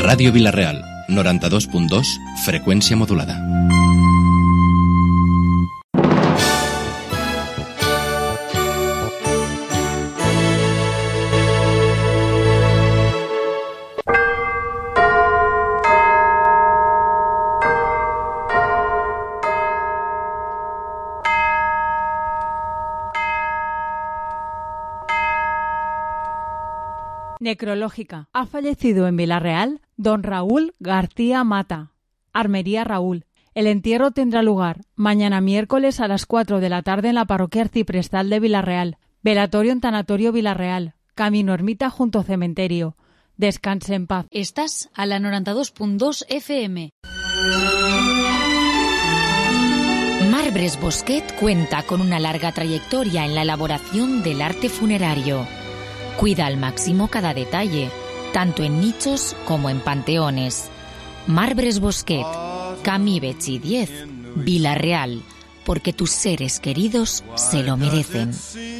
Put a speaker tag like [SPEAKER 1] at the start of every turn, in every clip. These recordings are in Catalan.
[SPEAKER 1] Ràdio Vila-real, 92.2, freqüència modulada.
[SPEAKER 2] Necrológica. Ha fallecido en Vila-real don Raúl García Mata. Armería Raúl. El entierro tendrá lugar mañana miércoles a las 4 de la tarde en la parroquia arciprestal de Vila-real. Velatorio en Tanatorio Vila-real. Camino Ermita junto cementerio. Descanse en paz.
[SPEAKER 3] Estás a la 92.2 FM. Marbres Bosquet cuenta con una larga trayectoria en la elaboración del arte funerario. Cuida al máximo cada detalle, tanto en nichos como en panteones. Marbres Bosquet, Camí Betxí 10, Vila-real, porque tus seres queridos se lo merecen.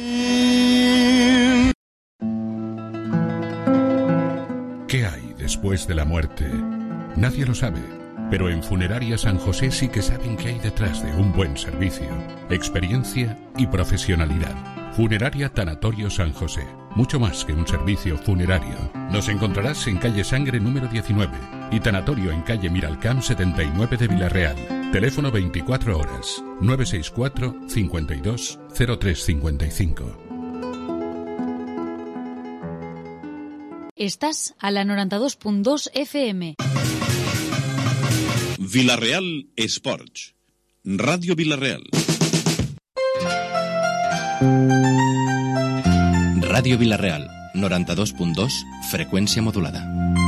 [SPEAKER 4] ¿Qué hay después de la muerte? Nadie lo sabe, pero en Funeraria San José sí que saben qué hay detrás de un buen servicio, experiencia y profesionalidad. Funeraria Tanatorio San José. Mucho más que un servicio funerario. Nos encontrarás en calle Sangre número 19 y Tanatorio en calle Miralcamp 79 de Vila-real. Teléfono 24 horas 964 52 0355.
[SPEAKER 3] Estás a la 92.2 FM.
[SPEAKER 5] Vila-real Esports. Ràdio Vila-real.
[SPEAKER 1] Ràdio Vila-real, 92.2, freqüència modulada.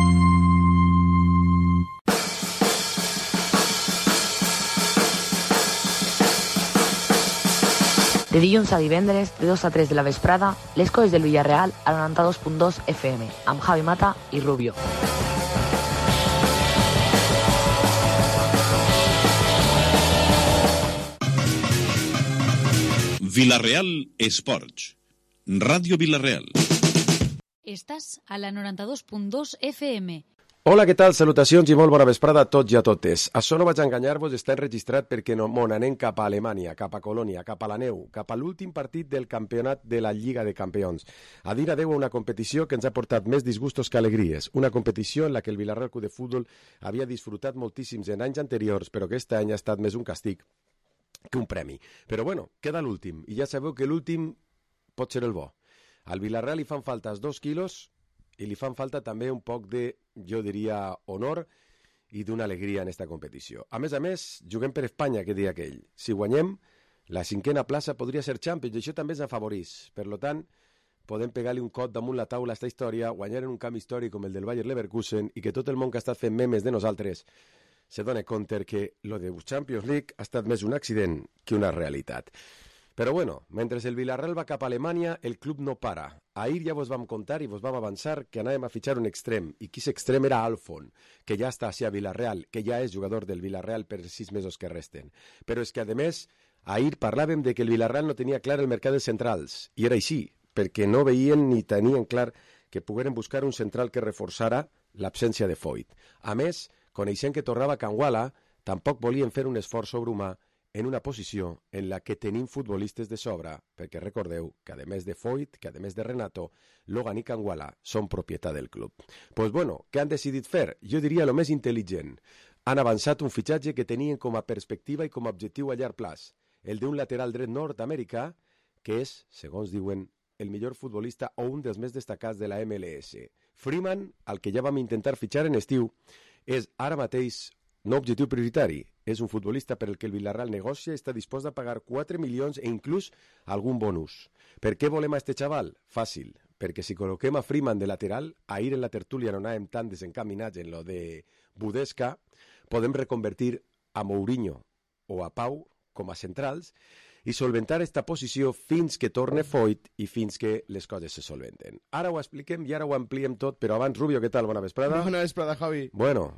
[SPEAKER 6] De dilluns a divendres, de 2 a 3 de la vesprada, les coses del Villarreal a 92.2 FM, amb Javi Mata i Rubio.
[SPEAKER 5] Vila-real Esports. Ràdio Vila-real.
[SPEAKER 3] Estàs a la 92.2 FM.
[SPEAKER 7] Hola, què tal? Salutacions i molt bona vesprada a tots i a totes. Això no vaig enganyar-vos, està enregistrat perquè mon anem cap a Alemanya, cap a Colònia, cap a la neu, cap a l'últim partit del campionat de la Lliga de Campions. A dir adeu a una competició que ens ha portat més disgustos que alegries. Una competició en la que el Vila-real Club de Futbol havia disfrutat moltíssims en anys anteriors, però que aquest any ha estat més un castig que un premi. Però bueno, queda l'últim, i ja sabeu que l'últim pot ser el bo. Al Vila-real li fan falta 2 quilos i li fan falta també un poc de, jo diria, honor i d'una alegria en esta competició. A més, juguem per Espanya, que dia aquell. Si guanyem, la 5a plaça podria ser Champions, i això també ens afavorís. Per tant, podem pegar-li un cot damunt la taula a esta història, guanyar en un camp històric com el del Bayer Leverkusen i que tot el món que ha estat fent memes de nosaltres se dona compte que lo de Champions League ha estat més un accident que una realitat. Però bueno, mentre el Vila-real va cap a Alemanya, el club no para. Ahir ja vos vam contar i vos vam avançar que anàvem a fitxar un extrem, i qui extrem era Alfon, que ja està a Vila-real, que ja és jugador del Vila-real per 6 mesos que resten. Però és que, a més, ahir parlàvem de que el Vila-real no tenia clar el mercat de centrals, i era així, perquè no veien ni tenien clar que pogueren buscar un central que reforçara l'absència de Foyt. A més, coneixent que tornava Canguala, tampoc volien fer un esforç sobrehumà en una posició en la que tenim futbolistes de sobra, perquè recordeu que a més de Foyt, que a més de Renato, Logan i Canguala són propietat del club. Pues bueno, què han decidit fer? Jo diria lo més intel·ligent. Han avançat un fitxatge que tenien com a perspectiva i com a objectiu a llarg plaç, el d'un lateral dret nord-americà, que és, segons diuen, el millor futbolista o un dels més destacats de la MLS. Freeman, al que ja vam intentar fitxar en estiu, és ara mateix no objectiu prioritari. És un futbolista per el que el Vila-real negocia i està dispost a pagar 4 milions e inclús algun bonus. Per què volem a este xaval? Fàcil, perquè si col·loquem a Freeman de lateral, ahir en la tertúlia no anàvem tan desencaminats en lo de Budesca, podem reconvertir a Mourinho o a Pau com a centrals i solventar esta posició fins que torne Foyt i fins que les coses se solventen. Ara ho expliquem i ara ho ampliem tot, però abans, Rubio, què tal? Bona vesprada.
[SPEAKER 8] Bona vesprada, Javi.
[SPEAKER 7] Bueno,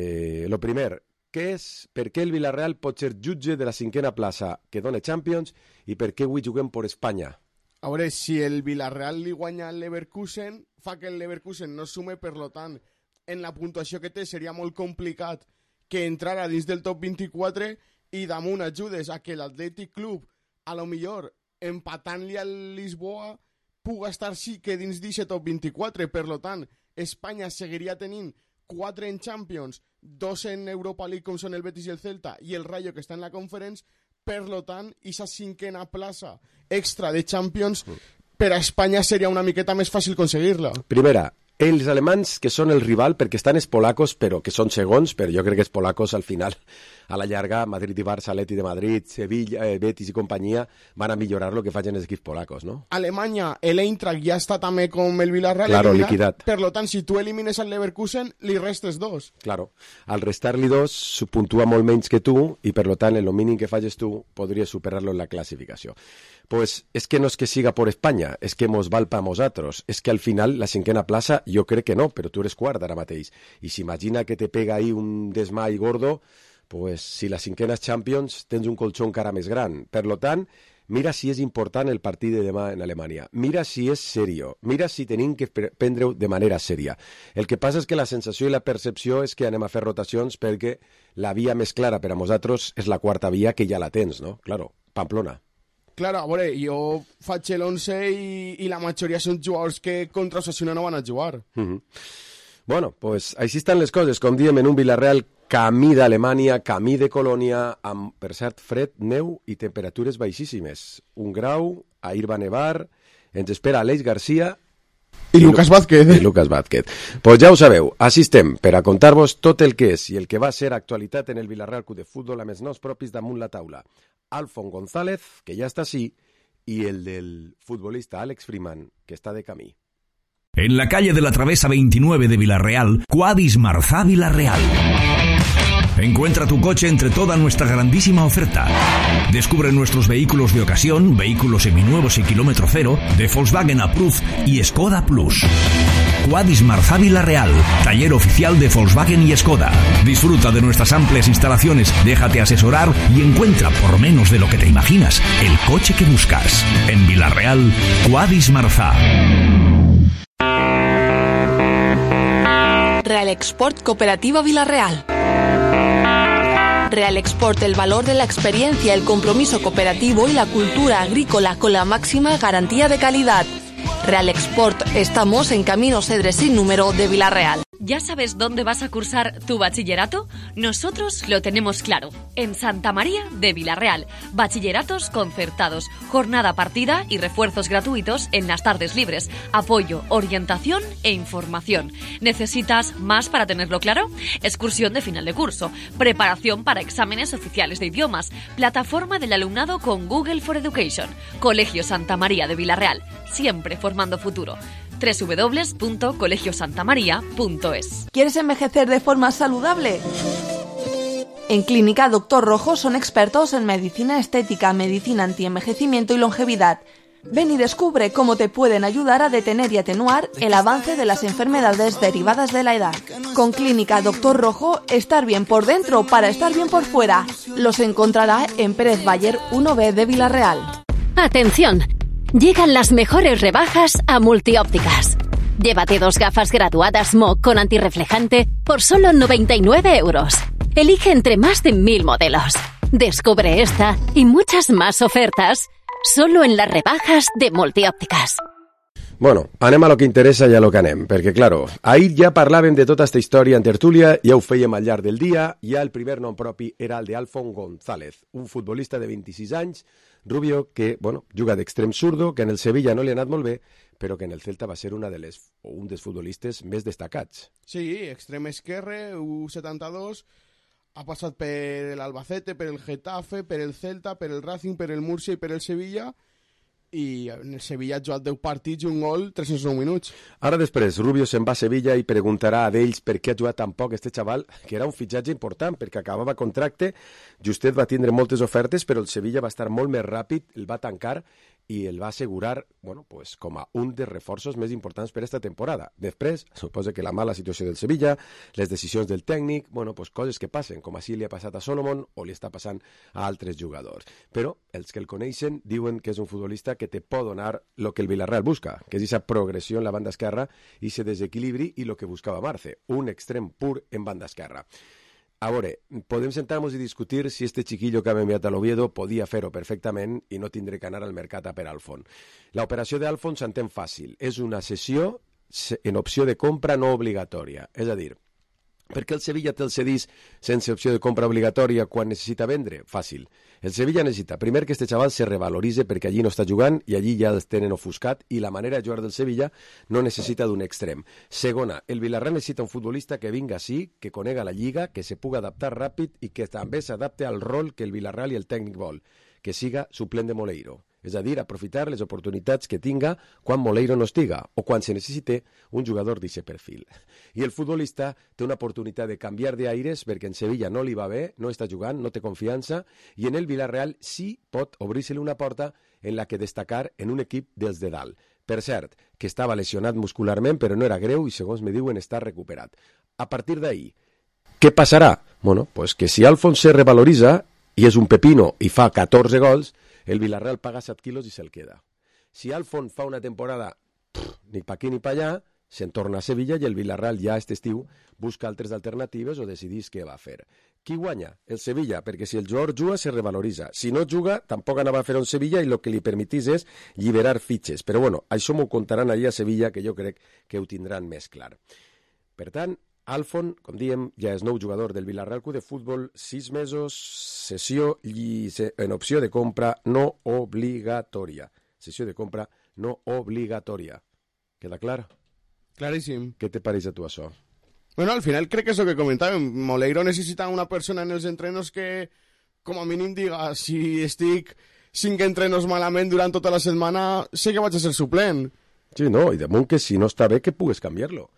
[SPEAKER 7] lo primer, què és, per què el Vila-real pot ser jutge de la 5a plaça que dona Champions i per què avui juguem per Espanya?
[SPEAKER 8] A veure, si el Vila-real li guanya al Leverkusen, fa que el Leverkusen no sume, per lo tant, en la puntuació que té seria molt complicat que entrara dins del top 24 i damunt ajudes a que l'Atlètic Club, a lo millor empatant-li al Lisboa, puga estar sí que dins d'aquest top 24. Per lo tant, Espanya seguiria tenint 4 en Champions, 2 en Europa League com són el Betis i el Celta i el Rayo que està en la Conference. Per lo tant, aquesta 5a plaça extra de Champions per a Espanya seria una miqueta més fàcil aconseguir-la.
[SPEAKER 7] Primera, els alemanys que són el rival perquè estan els polacos, però que són segons, però jo crec que els polacos al final, a la llarga, Madrid i Barça, Atleti de Madrid, Sevilla, Betis i companyia van a millorar el que facin els equips polacos, no?
[SPEAKER 8] Alemanya, l'Eintracht ja està també com el Villarreal
[SPEAKER 7] claro,
[SPEAKER 8] eliminat,
[SPEAKER 7] liquidat.
[SPEAKER 8] Per lo tant, si tu elimines el Leverkusen, li restes 2.
[SPEAKER 7] Claro, al restar-li 2 puntua molt menys que tu i per lo tant, en el mínim que facis tu, podries superar-lo en la classificació. Pues es que no es que siga por España, es que mos val pa mosatros. Es que al final la 5a plaça jo crec que no, però tu eres quart ara mateix. I s'imagina que te pega ahí un desmai gordo, pues si la 5a Champions tens un colxó encara més gran. Per lo tant, mira si és important el partit de demà en Alemanya. Mira si és serio. Mira si tenim que prendre-ho de manera sèria. El que passa és que la sensació i la percepció és que anem a fer rotacions perquè la via més clara per a nosaltres és la quarta via, que ja la tens, no? Claro, Pamplona.
[SPEAKER 8] Claro, a veure, jo faig l'11 i la majoria són jugadors que contra Osasuna no van a jugar.
[SPEAKER 7] Bueno, pues així estan les coses, com diem, en un Villarreal camí d'Alemanya, camí de Colònia, amb, per cert, fred, neu i temperatures baixíssimes. 1 grau, ahir va nevar, ens espera Aleix Garcia
[SPEAKER 8] i Lucas Vázquez.
[SPEAKER 7] I Lucas Vázquez. Pues ja ho sabeu, així estem, per a contar-vos tot el que és i el que va ser actualitat en el Villarreal Club de Futbol amb els noms propis damunt la taula. Alfon González, que ja està així, y el del futbolista Alex Freeman, que está de camí.
[SPEAKER 9] En la calle de la Travesa 29 de Villarreal, Quadis Marzá Villarreal. Encuentra tu coche entre toda nuestra grandísima oferta. Descubre nuestros vehículos de ocasión, vehículos seminuevos y kilómetro cero, de Volkswagen Approved y Skoda Plus. Quadis Marzá Villarreal, taller oficial de Volkswagen y Skoda. Disfruta de nuestras amplias instalaciones, déjate asesorar y encuentra, por menos de lo que te imaginas, el coche que buscas. En Villarreal, Quadis Marzá.
[SPEAKER 10] Real Export Cooperativa Villarreal. Real Export, el valor de la experiencia, el compromiso cooperativo y la cultura agrícola con la máxima garantía de calidad. Real Export, estamos en Camino Cedres sin número de Villarreal.
[SPEAKER 11] ¿Ya sabes dónde vas a cursar tu bachillerato? Nosotros lo tenemos claro. En Santa María de Villarreal. Bachilleratos concertados, jornada partida y refuerzos gratuitos en las tardes libres. Apoyo, orientación e información. ¿Necesitas más para tenerlo claro? Excursión de final de curso. Preparación para exámenes oficiales de idiomas. Plataforma del alumnado con Google for Education. Colegio Santa María de Villarreal. Siempre formando futuro. www.colegiosantamaria.es.
[SPEAKER 10] ¿Quieres envejecer de forma saludable? En Clínica Dr. Rojo son expertos en medicina estética, medicina antienvejecimiento y longevidad. Ven y descubre cómo te pueden ayudar a detener y atenuar el avance de las enfermedades derivadas de la edad. Con Clínica Dr. Rojo, estar bien por dentro para estar bien por fuera. Los encontrará en Pérez Bayer 1B de Villarreal.
[SPEAKER 12] ¡Atención! Llegan las mejores rebajas a Multiópticas. Llévate 2 gafas graduadas Mo con antirreflejante por solo 99 euros. Elige entre más de 1000 modelos. Descubre esta y muchas más ofertas solo en las rebajas de Multiópticas.
[SPEAKER 7] Bueno, anem a lo que interessa i a lo que anem, perquè, claro, ahir ja parlàvem de tota aquesta història en tertúlia, ja ho fèiem al llarg del dia, ja el primer nom propi era el d'Alfon González, un futbolista de 26 anys, rubio, que, bueno, juga d'extrem zurdo, que en el Sevilla no li ha anat molt bé, però que en el Celta va ser un dels futbolistes més destacats.
[SPEAKER 8] Sí, extrem esquerre, U72, ha passat per l'Albacete, per el Getafe, per el Celta, per el Racing, per el Murcia i per el Sevilla, i en el Sevilla ha jugat 10 partits i un gol, 309 minuts.
[SPEAKER 7] Ara després, Rubio se'n va a Sevilla i preguntarà a d'ells per què ha jugat tan poc este xaval, que era un fitxatge important, perquè acabava contracte, Justet va tindre moltes ofertes, però el Sevilla va estar molt més ràpid, el va tancar, i el va assegurar com a un dels reforços més importants per aquesta temporada. Després, suposa que la mala situació del Sevilla, les decisions del tècnic, coses que passen, com així li ha passat a Solomon o li està passant a altres jugadors. Però els que el coneixen diuen que és un futbolista que te pot donar el que el Villarreal busca, que és aquesta progressió en la banda esquerra i aquest desequilibri i el que buscava Marce, un extrem pur en banda esquerra. A veure, podem sentar-nos i discutir si este chiquillo que ha enviat a l'Oviedo podia fer-ho perfectament i no tindre que anar al mercat a per Alfon. L'operació d'Alfon s'entén fàcil. És una cessió en opció de compra no obligatòria. És a dir, per què el Sevilla te'l cedís sense opció de compra obligatòria quan necessita vendre? Fàcil. El Sevilla necessita, primer, que este xaval se revaloritze perquè allí no està jugant i allí ja els tenen ofuscat i la manera de jugar del Sevilla no necessita d'un extrem. Segona, el Villarreal necessita un futbolista que vinga així, que conega la lliga, que se puga adaptar ràpid i que també s'adapte al rol que el Villarreal i el tècnic vol, que siga suplent de Moleiro. És a dir, aprofitar les oportunitats que tinga quan Moleiro no estiga o quan se necessite un jugador d'aquest perfil. I el futbolista té una oportunitat de canviar d'aires perquè en Sevilla no li va bé, no està jugant, no té confiança i en el Villarreal sí pot obrir-se-li una porta en la que destacar en un equip dels de dalt. Per cert, que estava lesionat muscularment però no era greu i segons me diuen està recuperat. A partir d'ahí, què passarà? Pues que si Alfon se revaloritza i és un pepino i fa 14 gols, el Villarreal paga 7 quilos i se'l queda. Si Alfon fa una temporada ni pa aquí ni pa allà, se'n torna a Sevilla i el Villarreal ja aquest estiu busca altres alternatives o decidís què va fer. Qui guanya? El Sevilla, perquè si el jugador juga se revaloritza. Si no juga, tampoc anava a fer un Sevilla i el que li permetís és lliberar fitxes. Però això m'ho contaran allà a Sevilla, que jo crec que ho tindran més clar. Per tant, Alfon, com diem, ja és nou jugador del Villarreal Club de Futbol, 6 mesos, cessió en opció de compra no obligatòria. Cessió de compra no obligatòria. Queda clar?
[SPEAKER 8] Claríssim.
[SPEAKER 7] Què te pareix a tu això?
[SPEAKER 8] Bueno, al final crec que és el que comentàvem. Moleiro necessita una persona en els entrenos que, com a mínim, diga si estic 5 entrenos malament durant tota la setmana, sé que vaig a ser suplent.
[SPEAKER 7] Sí, no, i damunt que si no està bé que pugues canviar-lo.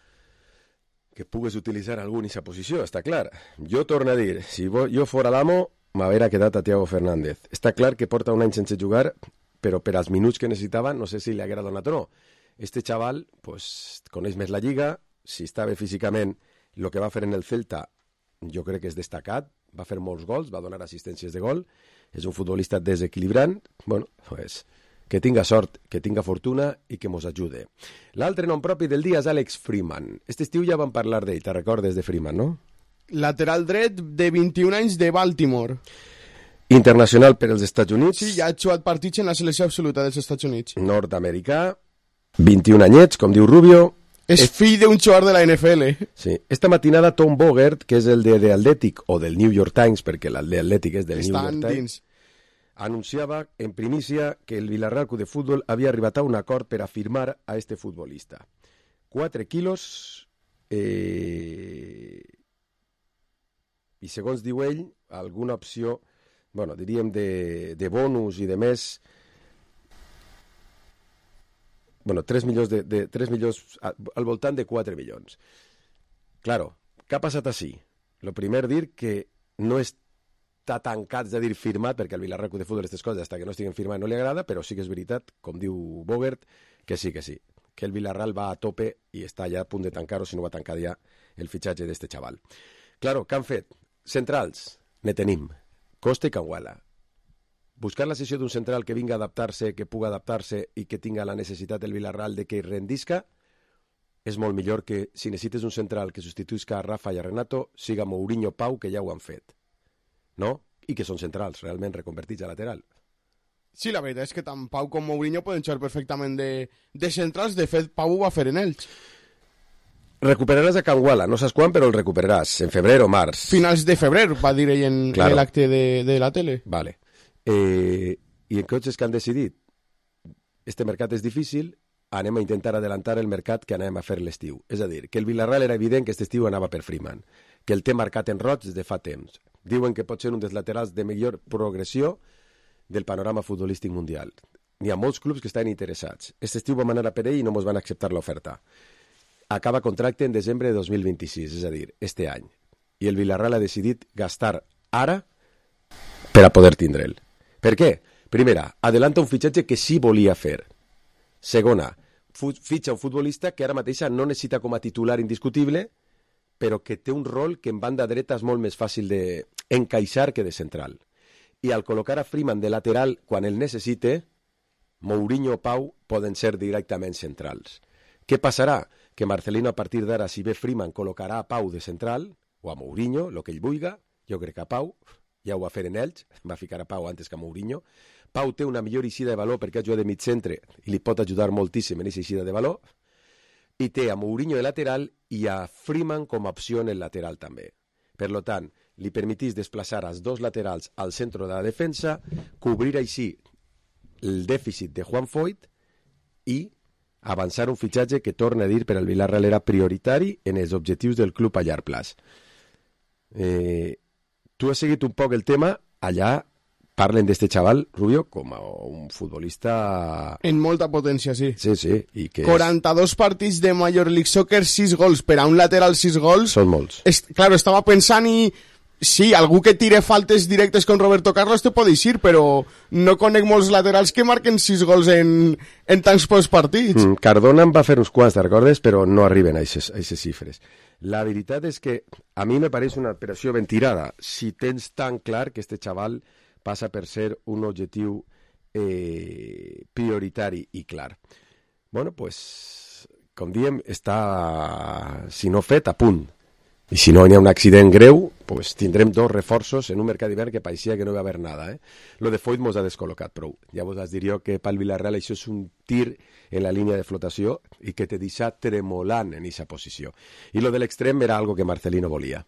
[SPEAKER 7] Que pugues utilitzar algú en aquesta posició, està clar. Jo torno a dir, si jo fora l'amo, m'haguera quedat a Thiago Fernández. Està clar que porta un any sense jugar, però per als minuts que necessitava, no sé si li haguera donat o no. Este xaval, coneix més la lliga, si està bé físicament, el que va fer en el Celta, jo crec que és destacat, va fer molts gols, va donar assistències de gol, és un futbolista desequilibrant, que tinga sort, que tinga fortuna i que mos ajude. L'altre nom propi del dia és Alex Freeman. Este estiu ja vam parlar d'ell, te recordes de Freeman, no?
[SPEAKER 8] Lateral dret de 21 anys de Baltimore.
[SPEAKER 7] Internacional per als Estats Units.
[SPEAKER 8] Sí, ja ha jugat partits en la selecció absoluta dels Estats Units.
[SPEAKER 7] Nord-americà, 21 anyets, com diu Rubio.
[SPEAKER 8] És fill d'un jugador de la NFL.
[SPEAKER 7] Sí. Esta matinada Tom Bogert, que és el de The Athletic o del New York Times, perquè l'Athletic és del New York Times, anunciava en primícia que el Villarreal Club de Futbol havia arribat a un acord per a firmar a este futbolista. 4 quilos i segons diu ell, alguna opció, diríem de bonus i de més, 3 milions al voltant de 4 milions. Claro, què ha passat així? Lo primer dir que no està tancat, és a dir, firmat, perquè al Villarreal Club de Futbol aquestes coses, fins que no estiguen firmat no li agrada, però sí que és veritat, com diu Bogert, que sí, que el Villarreal va a tope i està ja a punt de tancar, o si no va tancar ja el fitxatge d'este xaval. Claro, què han fet? Centrals, ne tenim. Costa i Canguala. Buscar la cessió d'un central que vinga a adaptar-se, que puga adaptar-se i que tinga la necessitat del Villarreal de que rendisca, és molt millor que si necessites un central que substituïsca a Rafa i a Renato, siga Mourinho Pau, que ja ho han fet. No? I que són centrals, realment reconvertits a lateral.
[SPEAKER 8] Sí, la veritat és que tant Pau com Mourinho poden jugar perfectament de centrals. De fet, Pau ho va fer en ells.
[SPEAKER 7] Recuperaràs a Canguala, no saps quan, però el recuperaràs, en febrer o març.
[SPEAKER 8] Finals de febrer, va dir ell en l'acte de la tele.
[SPEAKER 7] Vale. I en cotxes que han decidit? Este mercat és difícil, anem a intentar adelantar el mercat que anem a fer l'estiu. És a dir, que el Villarreal era evident que aquest estiu anava per Freeman, que el té marcat en roig des de fa temps. Diuen que pot ser un dels laterals de millor progressió del panorama futbolístic mundial. N'hi ha molts clubs que estan interessats. Aquest estiu vam anar a per ell i no ens van acceptar l'oferta. Acaba contracte en desembre de 2026, és a dir, este any. I el Villarreal ha decidit gastar ara per a poder tindre'l. Per què? Primera, adelanta un fitxatge que sí volia fer. Segona, fitxa un futbolista que ara mateixa no necessita com a titular indiscutible, però que té un rol que en banda dreta és molt més fàcil d'encaixar que de central. I al col·locar a Freeman de lateral quan el necessite, Mourinho o Pau poden ser directament centrals. Què passarà? Que Marcelino a partir d'ara, si ve Freeman, col·locarà a Pau de central, o a Mourinho, el que ell vulga. Jo crec que a Pau, ja ho va fer en Elx, va ficar a Pau antes que a Mourinho. Pau té una millor eixida de valor perquè ha jugat de mig centre i li pot ajudar moltíssim en aquesta eixida de valor. I té a Mourinho de lateral i a Freeman com a opció en el lateral també. Per tant, li permetís desplaçar els dos laterals al centre de la defensa, cobrir així el dèficit de Juan Foyth i avançar un fitxatge que, torna a dir, per al Villarreal era prioritari en els objectius del club a llarg plaç. Tu has seguit un poc el tema, allà parlen d'este xaval, Rubio, com a un futbolista...
[SPEAKER 8] En molta potència, sí.
[SPEAKER 7] Sí, sí. I que
[SPEAKER 8] 42 partits de Major League Soccer, 6 gols. Per a un lateral, 6 gols...
[SPEAKER 7] Són molts.
[SPEAKER 8] Claro, estava pensant i... Sí, algú que tire faltes directes con Roberto Carlos te pot dir, però no conec molts laterals que marquen 6 gols en tants pocs partits.
[SPEAKER 7] Cardona en va fer uns quants, te recordes? Però no arriben a aquestes xifres. La veritat és que a mi me pareix una operació ben tirada. Si tens tan clar que este xaval passa per ser un objectiu prioritari i clar. Bueno, pues, com diem, està, si no fet, a punt. I si no hi ha un accident greu, pues tindrem 2 reforços en un mercat d'hivern que pareixia que no va haver nada. Lo de Foyth mos ha descol·locat prou. Ja vos has dit jo que pel Villarreal això és un tir en la línia de flotació i que te deixa tremolant en aquesta posició. I lo de l'extrem era algo que Marcelino volia.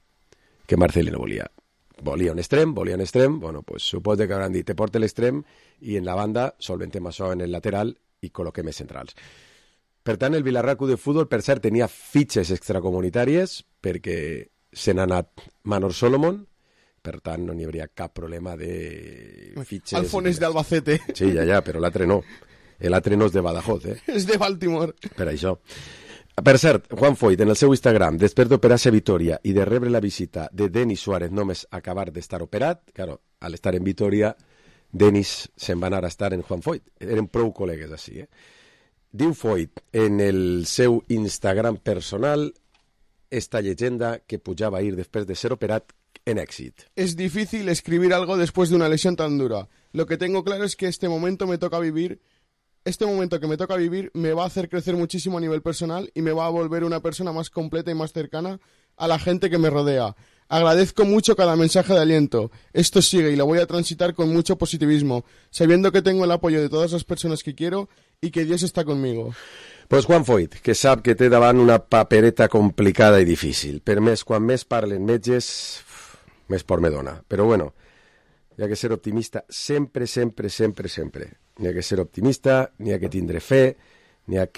[SPEAKER 7] Volia un extrem, bueno, pues suposo que hauran dit, te porta l'extrem i en la banda solventem això en el lateral i col·loquem més centrals. Per tant, el Villarreal Club de Futbol, per cert, tenia fitxes extracomunitàries perquè se n'ha anat Manor Solomon, per tant, no n'hi hauria cap problema de fitxes...
[SPEAKER 8] Alfon és d'Albacete.
[SPEAKER 7] Sí, ja, però l'altre no. L'altre no és de Badajoz,
[SPEAKER 8] És de Baltimore.
[SPEAKER 7] Per això. Per cert, Juan Foyth, en el seu Instagram, després d'operar-se a Vitoria i de rebre la visita de Denis Suárez només acabar d'estar operat, claro, al estar en Vitoria, Denis se'n va anar a estar en Juan Foyth. Eren prou col·legues així, Diu Foyth en el seu Instagram personal esta llegenda que pujava a ir després de ser operat en èxit.
[SPEAKER 8] Es difícil escribir algo después de una lesión tan dura. Lo que tengo claro es que este momento que me toca vivir me va a hacer crecer muchísimo a nivel personal y me va a volver una persona más completa y más cercana a la gente que me rodea. Agradezco mucho cada mensaje de aliento. Esto sigue y lo voy a transitar con mucho positivismo, sabiendo que tengo el apoyo de todas las personas que quiero y que Dios está conmigo.
[SPEAKER 7] Pues Juan Foyth, que sap que té davant una papereta complicada i difícil. Per més, quan més parlen metges, més por me dona. Però bueno, hi ha que ser optimista sempre. N'hi ha que ser optimista, n'hi ha que tindre fe, n'hi ha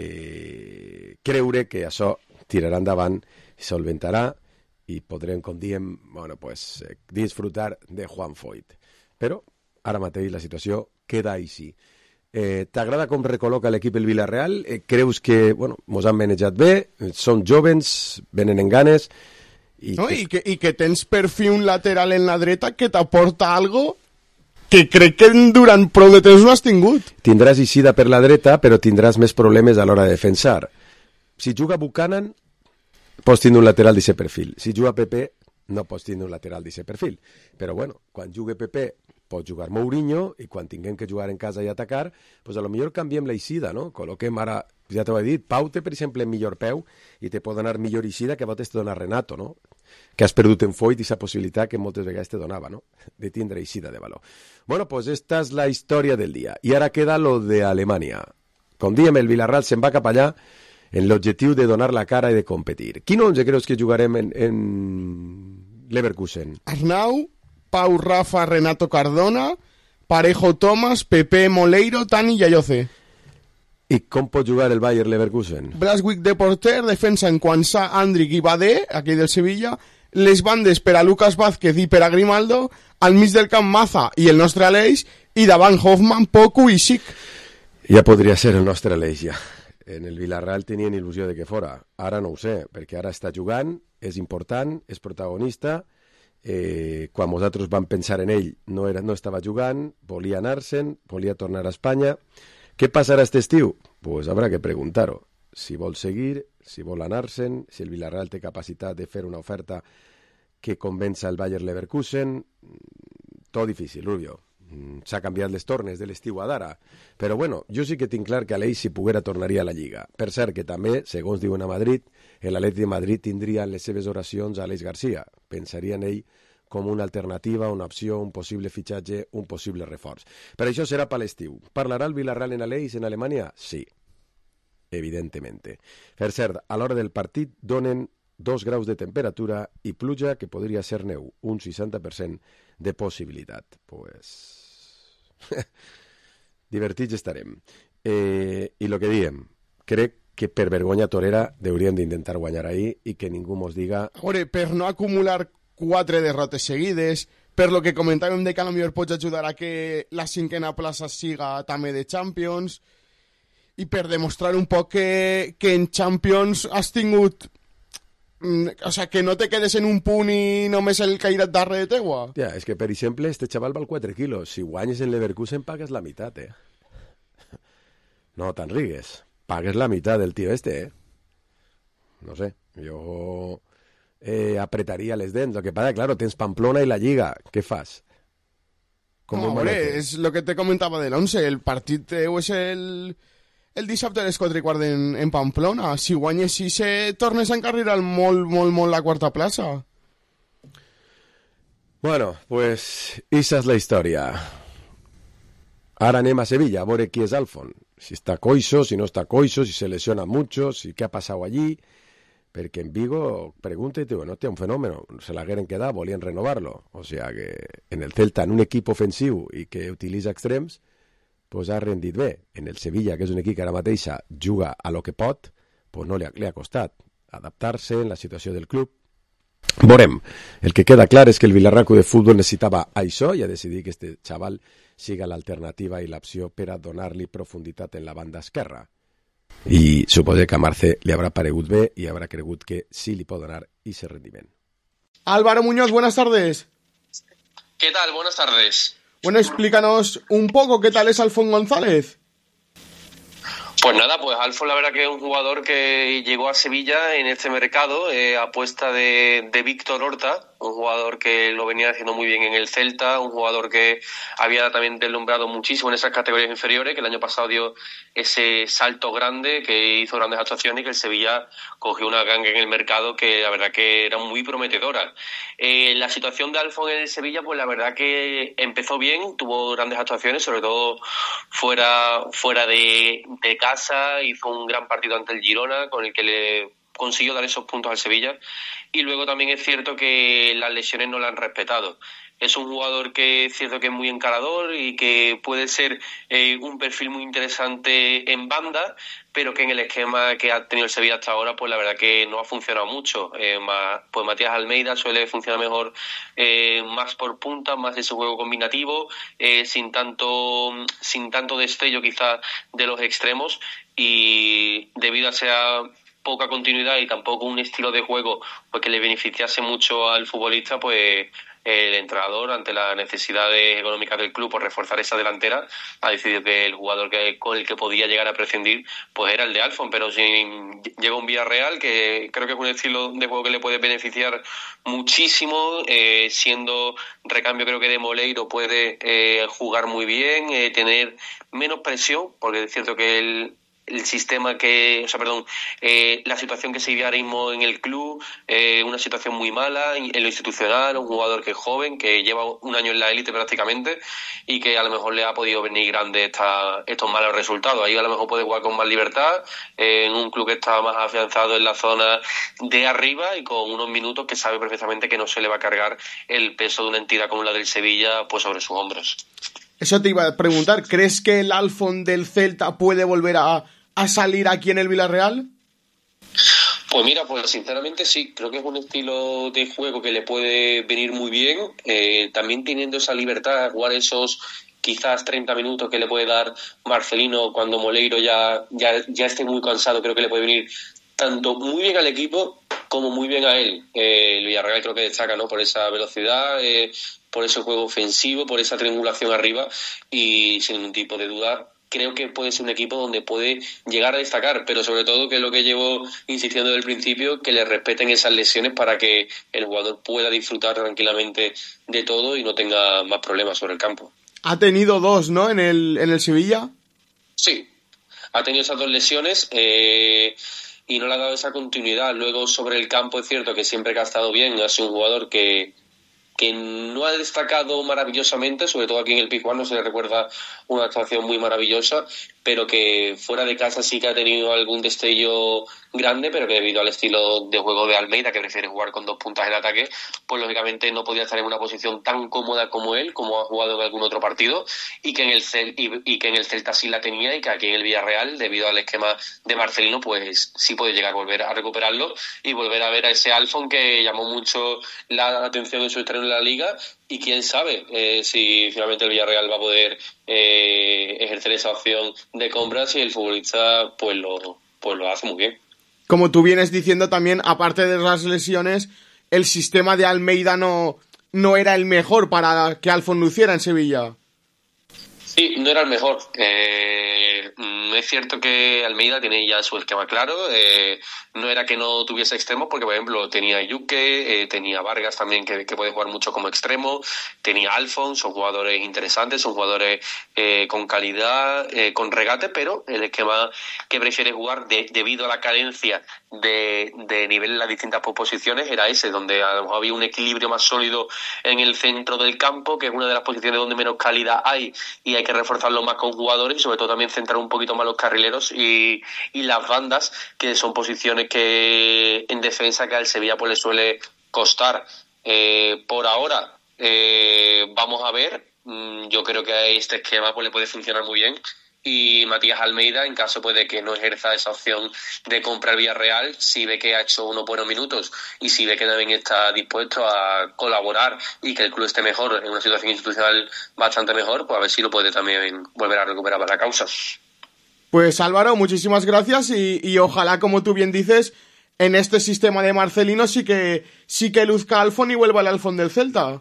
[SPEAKER 7] que creure que això tirarà endavant i solventarà i podrem, com diem, bueno, pues, disfrutar de Juan Foyth. Però ara mateix la situació queda així. T'agrada com recol·loca l'equip el Villarreal? Creus que, bueno, mos han manejat bé, són jovens, venen en ganes...
[SPEAKER 8] I que tens per fi un lateral en la dreta que t'aporta algo que crec que durant prou de temps no has tingut.
[SPEAKER 7] Tindràs eixida per la dreta, però tindràs més problemes a l'hora de defensar. Si juga Buchanan, pots tindre un lateral d'aquest perfil. Si juga Pepe, no pots tindre un lateral d'aquest perfil. Però bueno, quan jugui Pepe, pot jugar Mourinho, i quan tinguem que jugar en casa i atacar, pues a lo millor canviem l'eixida, no? Col·loquem ara, ja t'ho he dit, Pau té, per exemple, millor peu i te pot donar millor eixida que a vegades te dona Renato, no? Que has perdut en Foyth i aquesta possibilitat que moltes vegades te donava, no? De tindre eixida de valor. Bueno, pues esta és la història del dia. I ara queda lo de Alemanya. Com diem, el Villarreal se'n va cap allà en l'objectiu de donar la cara i de competir. Quin 11 creus que jugarem en Leverkusen?
[SPEAKER 8] Arnau, Pau, Rafa, Renato, Cardona, Parejo, Thomas, Pepe, Moleiro, Tani i Ayoce.
[SPEAKER 7] I com pot jugar el Bayer Leverkusen?
[SPEAKER 8] Blaswick de porter, defensa en Quansà, Andric i Badé, aquell del Sevilla, les bandes per a Lucas Vázquez i per a Grimaldo, al mig del camp Maza i el nostre Aleix, i davant Hoffman, Poku i Schick.
[SPEAKER 7] Ja podria ser el nostre Aleix, ja. En el Villarreal tenien il·lusió de que fora. Ara no ho sé, perquè ara està jugant, és important, és protagonista, quan nosaltres vam pensar en ell no estava jugant, volia anar-se'n, volia tornar a Espanya. Què passarà aquest estiu? Pues habrá que preguntar-ho. Si vol seguir, si vol anar-se'n, si el Villarreal té capacitat de fer una oferta que convença el Bayer Leverkusen. Tot difícil, Rubio. S'ha canviat les tornes de l'estiu a d'ara. Però bueno, jo sí que tinc clar que Aleix, si poguera, tornaria a la Lliga. Per cert, que també, segons diuen a Madrid, l'Atlètic de Madrid tindria en les seves oracions a Aleix Garcia. Pensaria en ell com una alternativa, una opció, un possible fitxatge, un possible reforç. Per això serà per l'estiu. Parlarà el Villarreal en Aleix en Alemanya? Sí, evidentemente. Per cert, a l'hora del partit donen 2 graus de temperatura i pluja que podria ser neu, un 60% de possibilitat. Pues... divertits estarem. I el que diem, crec que per vergonya torera hauríem d'intentar guanyar ahir i que ningú mos diga...
[SPEAKER 8] Per no acumular 4 derrotes seguides, per lo que comentàvem de que potser pots ajudar a que la 5ª plaça siga també de Champions, i per demostrar un poc que en Champions has tingut... O sea, que no te quedes en un punt i només el cairat darrere de teua.
[SPEAKER 7] Ja, és que, per exemple, este xaval val 4 quilos. Si guanyes en Leverkusen, pagues la meitat, No te'n rigues. Pagues la meitat del tio este, No sé, jo apretaria les dents. Lo que pasa, claro, tens Pamplona i la Lliga. Què fas?
[SPEAKER 8] És lo que te comentava de l'11. El partit teu és el dissabte a les 4:15 en Pamplona. Si guanyes 6, tornes a encarrilar molt la 4ª plaça.
[SPEAKER 7] Bueno, pues esa es la història. Ara anem a Sevilla a veure qui és Alfon. Si està coixo, si no està coixo, si se lesiona mucho, si què ha passat allí. Perquè en Vigo, pregúntate, bueno, té un fenómeno. Se l'hagueren quedat, volien renovar-lo. O sea que en el Celta, en un equip ofensiu i que utilitza extrems, pues ha rendit bé. En el Sevilla, que és un equip que ara mateixa juga a lo que pot, pues no li ha costat adaptar-se en la situació del club. Veurem. El que queda clar és que el Villarreal de Futbol necessitava això i ha decidit que este xaval siga l'alternativa i l'opció per a donar-li profunditat en la banda esquerra. I suposo que a Marce li habrà paregut bé i habrà cregut que sí li pot donar ese rendiment.
[SPEAKER 8] Álvaro Muñoz, buenas tardes.
[SPEAKER 13] ¿Qué tal? Buenas tardes.
[SPEAKER 8] Bueno, explícanos un poco qué tal es Alfon González.
[SPEAKER 13] Pues nada, pues Alfon la verdad que es un jugador que llegó a Sevilla en este mercado, apuesta de Víctor Horta, un jugador que lo venía haciendo muy bien en el Celta, un jugador que había también deslumbrado muchísimo en esas categorías inferiores, que el año pasado dio ese salto grande, que hizo grandes actuaciones y que el Sevilla cogió una ganga en el mercado que la verdad que era muy prometedora. La situación de Alfon en el Sevilla, pues la verdad que empezó bien, tuvo grandes actuaciones, sobre todo fuera de casa, hizo un gran partido ante el Girona, con el que le consiguió dar esos puntos al Sevilla, y luego también es cierto que las lesiones no la han respetado. Es un jugador que es cierto que es muy encarador y que puede ser un perfil muy interesante en banda, pero que en el esquema que ha tenido el Sevilla hasta ahora, pues la verdad que no ha funcionado mucho. Pues Matías Almeida suele funcionar mejor más por punta, más ese juego combinativo, sin tanto destello quizás de los extremos, y debido a esa poca continuidad y tampoco un estilo de juego pues que le beneficiase mucho al futbolista, pues el entrenador, ante las necesidades económicas del club por reforzar esa delantera, ha decidido que el jugador con el que podía llegar a prescindir pues era el de Alfon. Pero llega un Villarreal que creo que es un estilo de juego que le puede beneficiar muchísimo, siendo recambio creo que de Moleiro puede jugar muy bien, tener menos presión, porque es cierto que la situación que se vive ahora mismo en el club, una situación muy mala en lo institucional, un jugador que es joven, que lleva un año en la élite prácticamente y que a lo mejor le ha podido venir grande estos malos resultados. Ahí a lo mejor puede jugar con más libertad, en un club que está más afianzado en la zona de arriba y con unos minutos que sabe perfectamente que no se le va a cargar el peso de una entidad como la del Sevilla pues sobre sus hombros.
[SPEAKER 8] Eso te iba a preguntar, ¿crees que el Alfon del Celta puede volver a salir aquí en el Villarreal?
[SPEAKER 13] Pues mira, pues sinceramente sí, creo que es un estilo de juego que le puede venir muy bien, también teniendo esa libertad de jugar esos quizás 30 minutos que le puede dar Marcelino cuando Moleiro ya esté muy cansado, creo que le puede venir tanto muy bien al equipo como muy bien a él. El Villarreal creo que destaca, ¿no?, por esa velocidad, por ese juego ofensivo, por esa triangulación arriba, y sin ningún tipo de duda creo que puede ser un equipo donde puede llegar a destacar, pero sobre todo, que es lo que llevo insistiendo desde el principio, que le respeten esas lesiones para que el jugador pueda disfrutar tranquilamente de todo y no tenga más problemas sobre el campo.
[SPEAKER 8] Ha tenido 2, ¿no?, en el Sevilla.
[SPEAKER 13] Sí, ha tenido esas 2 lesiones y no le ha dado esa continuidad. Luego, sobre el campo, es cierto que siempre que ha estado bien, ha sido un jugador que no ha destacado maravillosamente, sobre todo aquí en el Pizjuán no se le recuerda una actuación muy maravillosa, pero que fuera de casa sí que ha tenido algún destello grande, pero que debido al estilo de juego de Almeida, que prefiere jugar con 2 puntas en ataque, pues lógicamente no podía estar en una posición tan cómoda como él, como ha jugado en algún otro partido, y que en el Celta sí la tenía, y que aquí en el Villarreal, debido al esquema de Marcelino, pues sí puede llegar a volver a recuperarlo y volver a ver a ese Alfon que llamó mucho la atención en su estreno en la Liga, y quién sabe si finalmente el Villarreal va a poder ejercer esa opción de compra si el futbolista pues lo hace muy bien.
[SPEAKER 8] Como tú vienes diciendo también, aparte de las lesiones, el sistema de Almeida no era el mejor para que Alfon luciera en Sevilla.
[SPEAKER 13] Sí, no era el mejor. Es cierto que Almeida tiene ya su esquema claro. No era que no tuviese extremos, porque por ejemplo tenía Yuque, tenía Vargas también, que puede jugar mucho como extremo, tenía Alfon, son jugadores interesantes, son jugadores con calidad, con regate, pero el esquema que prefiere jugar debido a la carencia de nivel en las distintas posiciones era ese, donde a lo mejor había un equilibrio más sólido en el centro del campo, que es una de las posiciones donde menos calidad hay, y hay que reforzarlo más con jugadores, y sobre todo también centrar un poquito más los carrileros y las bandas, que son posiciones que en defensa que al Sevilla pues le suele costar. Por ahora vamos a ver, yo creo que a este esquema pues le puede funcionar muy bien, y Matías Almeida, en caso pues de que no ejerza esa opción de compra al Villarreal, si ve que ha hecho unos buenos minutos y si ve que también está dispuesto a colaborar y que el club esté mejor, en una situación institucional bastante mejor, pues a ver si lo puede también volver a recuperar para la causa.
[SPEAKER 8] Pues Álvaro, muchísimas gracias y ojalá, como tú bien dices, en este sistema de Marcelino sí que luzca Alfon y vuelva el Alfon del Celta.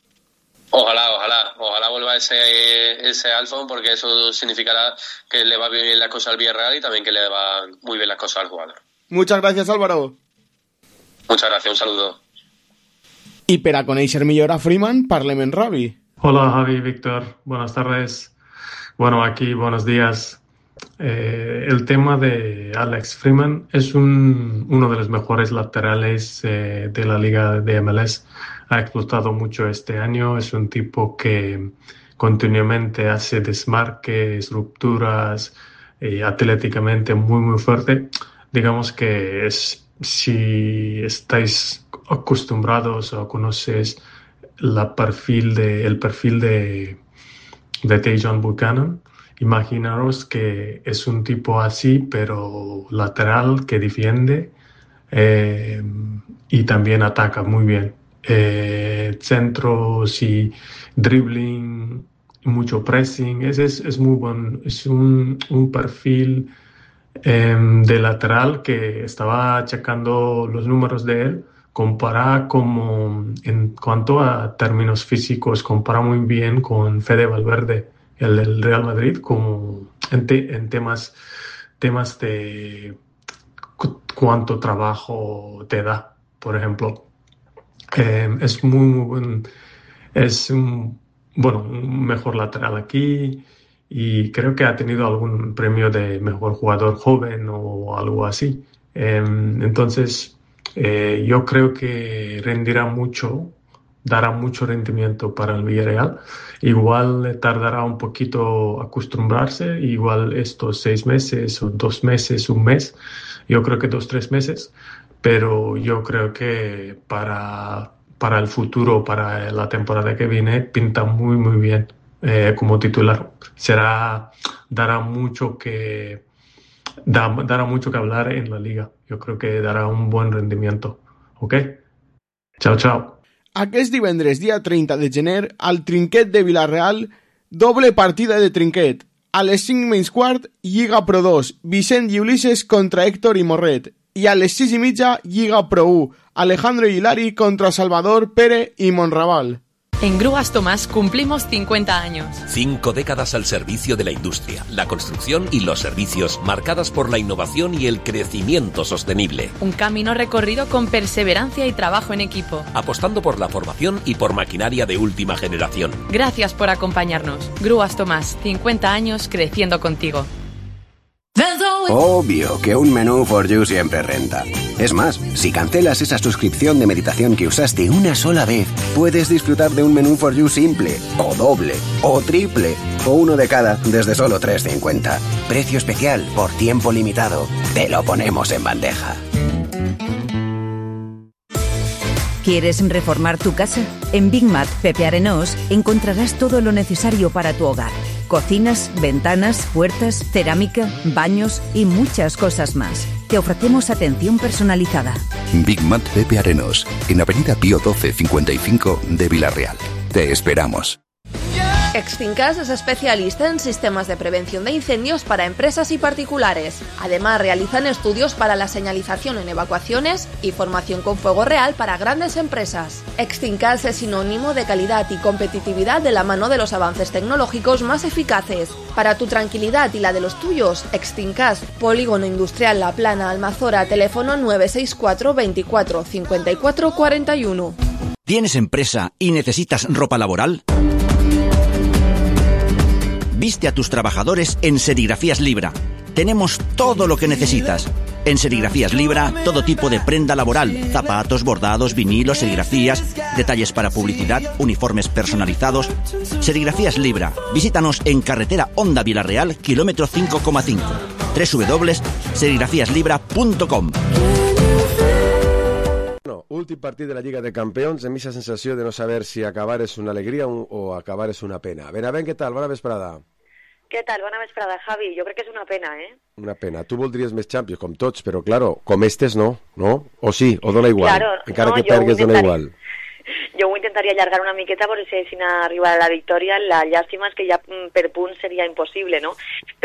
[SPEAKER 13] Ojalá vuelva ese Alfon, porque eso significará que le va bien las cosas al Villarreal y también que le va muy bien las cosas al jugador.
[SPEAKER 8] Muchas gracias, Álvaro.
[SPEAKER 13] Muchas gracias, un saludo.
[SPEAKER 8] I per a conèixer millor a Freeman, parlem en Ravi.
[SPEAKER 14] Hola Javi, Víctor, buenas tardes. Bueno, aquí buenos días. El tema de Alex Freeman es uno de los mejores laterales de la liga de MLS. Ha explotado mucho este año. Es un tipo que continuamente hace desmarques, rupturas, atléticamente muy muy fuerte. Digamos que si estáis acostumbrados o conoces el perfil de Tajon Buchanan, imaginaros que es un tipo así, pero lateral, que defiende y también ataca muy bien. Centros y dribbling, mucho pressing, es muy bueno. Es un perfil de lateral que estaba checando los números de él. Compara como, en cuanto a términos físicos, compara muy bien con Fede Valverde, el del Real Madrid, como en temas de cuánto trabajo te da, por ejemplo. Es muy buen, es un mejor lateral aquí, y creo que ha tenido algún premio de mejor jugador joven o algo así. Entonces yo creo que rendirá mucho, dará mucho rendimiento para el Villarreal. Igual le tardará un poquito acostumbrarse, igual estos 6 meses o 2 meses, un mes, yo creo que 2-3 meses, pero yo creo que para el futuro, para la temporada que viene, pinta muy muy bien como titular. Dará mucho que hablar en la liga. Yo creo que dará un buen rendimiento. ¿Ok? Chao.
[SPEAKER 8] Aquest divendres, dia 30 de gener, al Trinquet de Vilareal, doble partida de Trinquet. A les 5:15, Lliga Pro 2, Vicent i Ulises contra Héctor i Morret. I a les 6:30, Lliga Pro 1. Alejandro y Hilari contra Salvador, Pere y Monraval.
[SPEAKER 15] En Grúas Tomás cumplimos 50 años.
[SPEAKER 16] 5 décadas al servicio de la industria, la construcción y los servicios, marcadas por la innovación y el crecimiento sostenible.
[SPEAKER 15] Un camino recorrido con perseverancia y trabajo en equipo.
[SPEAKER 16] Apostando por la formación y por maquinaria de última generación.
[SPEAKER 15] Gracias por acompañarnos. Grúas Tomás, 50 años creciendo contigo.
[SPEAKER 17] Obvio que un menú for you siempre renta. Es más, si cancelas esa suscripción de meditación que usaste una sola vez, puedes disfrutar de un menú for you simple, o doble, o triple, o uno de cada desde solo 3,50. Precio especial por tiempo limitado. Te lo ponemos en bandeja.
[SPEAKER 18] ¿Quieres reformar tu casa? En Big Mat Pepe Arenós encontrarás todo lo necesario para tu hogar. Cocinas, ventanas, puertas, cerámica, baños y muchas cosas más. Te ofrecemos atención personalizada.
[SPEAKER 19] Big Mat Pepe Arenós, en Avenida Pío 12 55 de Vila-real. Te esperamos.
[SPEAKER 10] Extincas es especialista en sistemas de prevención de incendios para empresas y particulares. Además, realizan estudios para la señalización en evacuaciones y formación con fuego real para grandes empresas. Extincas es sinónimo de calidad y competitividad de la mano de los avances tecnológicos más eficaces. Para tu tranquilidad y la de los tuyos, Extincas, Polígono Industrial La Plana, Almazora, teléfono 964 24 54 41.
[SPEAKER 20] ¿Tienes empresa y necesitas ropa laboral? Viste a tus trabajadores en Serigrafías Libra. Tenemos todo lo que necesitas. En Serigrafías Libra, todo tipo de prenda laboral, zapatos, bordados, vinilos, serigrafías, detalles para publicidad, uniformes personalizados. Serigrafías Libra. Visítanos en carretera Honda Vila-real, kilómetro 5,5. www.serigrafiaslibra.com.
[SPEAKER 7] Últim partit de la Lliga de Campions, amb aquesta sensació de no saber si acabar és una alegria o acabar és una pena. Benavent, què tal? Bona vesprada.
[SPEAKER 21] Què tal? Bona vesprada, Javi. Jo crec que és una pena,
[SPEAKER 7] Una pena. Tu voldries més Champions, com tots, però, claro, com estes no, no? O sí, o dona igual.
[SPEAKER 21] Claro,
[SPEAKER 7] encara
[SPEAKER 21] no,
[SPEAKER 7] que pergues dona igual.
[SPEAKER 21] Jo ho intentaria allargar una miqueta per si haguessin arribat a la victòria. La llàstima és que ja per punts seria impossible, no?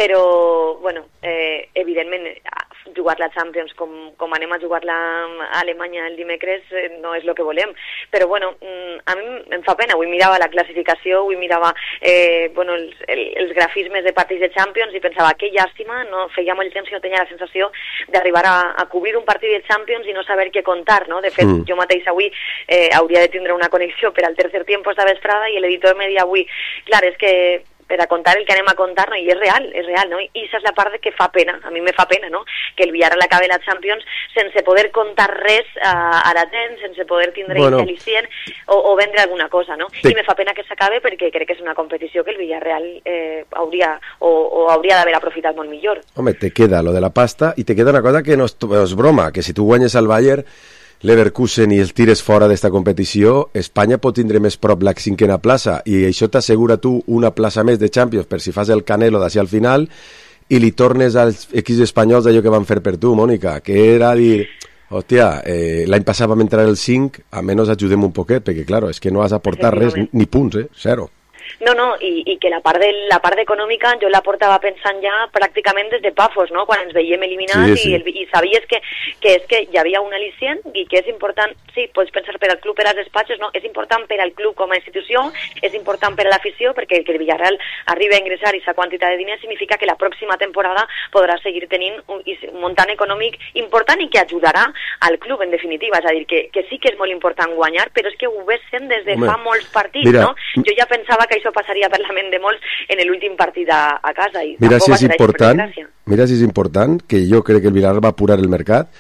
[SPEAKER 21] Però, bueno, evidentment, jugar la Champions com anem a jugar-la a Alemanya el dimecres no és el que volem. Però, bueno, a mi em fa pena. Avui mirava la classificació, avui mirava bueno, els grafismes de partits de Champions i pensava, que llàstima, no feia molt temps que no tenia la sensació d'arribar a cobrir un partit de Champions i no saber què contar, no? De fet, jo mateix avui hauria de tindre una connexió per al tercer tiempo esta vesprada i l'editor me deia avui, clar, és que per a contar el que anem a contar, no? I és real, no? I això és la part que fa pena, a mi me fa pena, no? Que el Villarreal acabe la Champions sense poder contar res a la gent, sense poder tindre al·licient o vendre alguna cosa, no? I me fa pena que s'acabe perquè crec que és una competició que el Villarreal hauria d'haver aprofitat molt millor.
[SPEAKER 7] Home, te queda lo de la pasta i te queda una cosa que no és broma, que si tu guanyes al Bayern, Leverkusen i el tires fora d'esta competició, Espanya pot tindre més prop la cinquena plaça i això t'assegura tu una plaça més de Champions per si fas el Canelo d'ací al final i li tornes als equips espanyols allò que van fer per tu, Mònica, que era dir, hòstia, l'any passat vam entrar el 5, almenys ajudem un poquet, perquè, claro, és que no has aportat res, ni punts, zero.
[SPEAKER 21] No, i que la part econòmica jo la portava pensant ja pràcticament des de Pafos, no? Quan ens veiem eliminats i sabies que és que hi havia un al·licient i que és important, sí, pots pensar per al club, per als despatxos, no? És important per al club com a institució, és important per a l'afició, perquè que el Villarreal arribi a ingressar aquesta quantitat de diners significa que la pròxima temporada podrà seguir tenint un muntant econòmic important i que ajudarà al club, en definitiva. És a dir, que sí que és molt important guanyar, però és que ho ves sent des de fa molts partits, no? Jo ja pensava que això passaria per la ment de molts en l'últim partit a casa. I
[SPEAKER 7] mira si és important, que jo crec que el Villarreal va apurar el mercat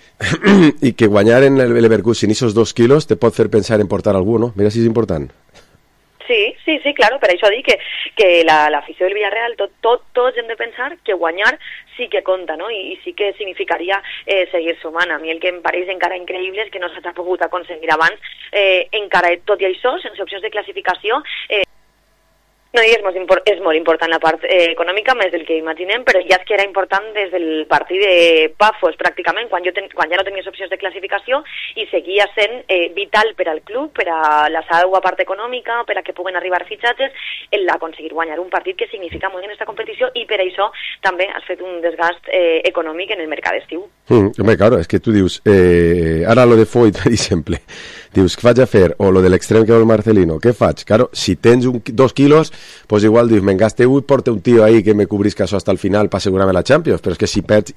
[SPEAKER 7] i que guanyar en el Leverkusen esos 2 quilos te pot fer pensar en portar algú, no? Mira si és important.
[SPEAKER 21] Sí, claro, per això dic que l'afició del Villarreal, tots hem de pensar que guanyar sí que compta, no? I sí que significaria seguir sumant. A mi el que em pareix encara increïble és que no s'ha pogut aconseguir abans, encara tot i això, sense opcions de classificació, No, i és molt important la part econòmica, més del que imaginem, però ja és que era important des del partit de Pafos, pràcticament, quan ja no tenies opcions de classificació, i seguia sent vital per al club, per a la seva part econòmica, per a que puguen arribar fitxatges, aconseguir guanyar un partit que significa molt en aquesta competició, i per això també has fet un desgast econòmic en el mercat d'estiu.
[SPEAKER 7] Home, claro, és que tu dius, ara lo de Foyt, per exemple, dius, què faig a fer? O lo de l'extrem que vol Marcelino, què faig? Claro, si tens 2 quilos, pues igual dius, me'n gaste i porta un tio ahí que me cubrisca això hasta el final per assegurar-me la Champions, però és que si perds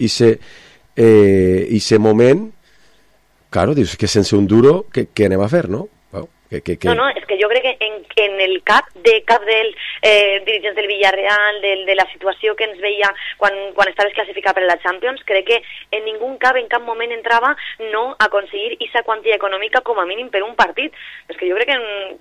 [SPEAKER 7] ese moment, claro, dius que sense un duro, què anem a fer, no?
[SPEAKER 21] No, és que jo crec que en el cap del dirigents del Villarreal, de la situació que ens veia quan estaves classificat per a la Champions, crec que en cap moment entrava no aconseguir aquesta quantia econòmica com a mínim per un partit. És que jo crec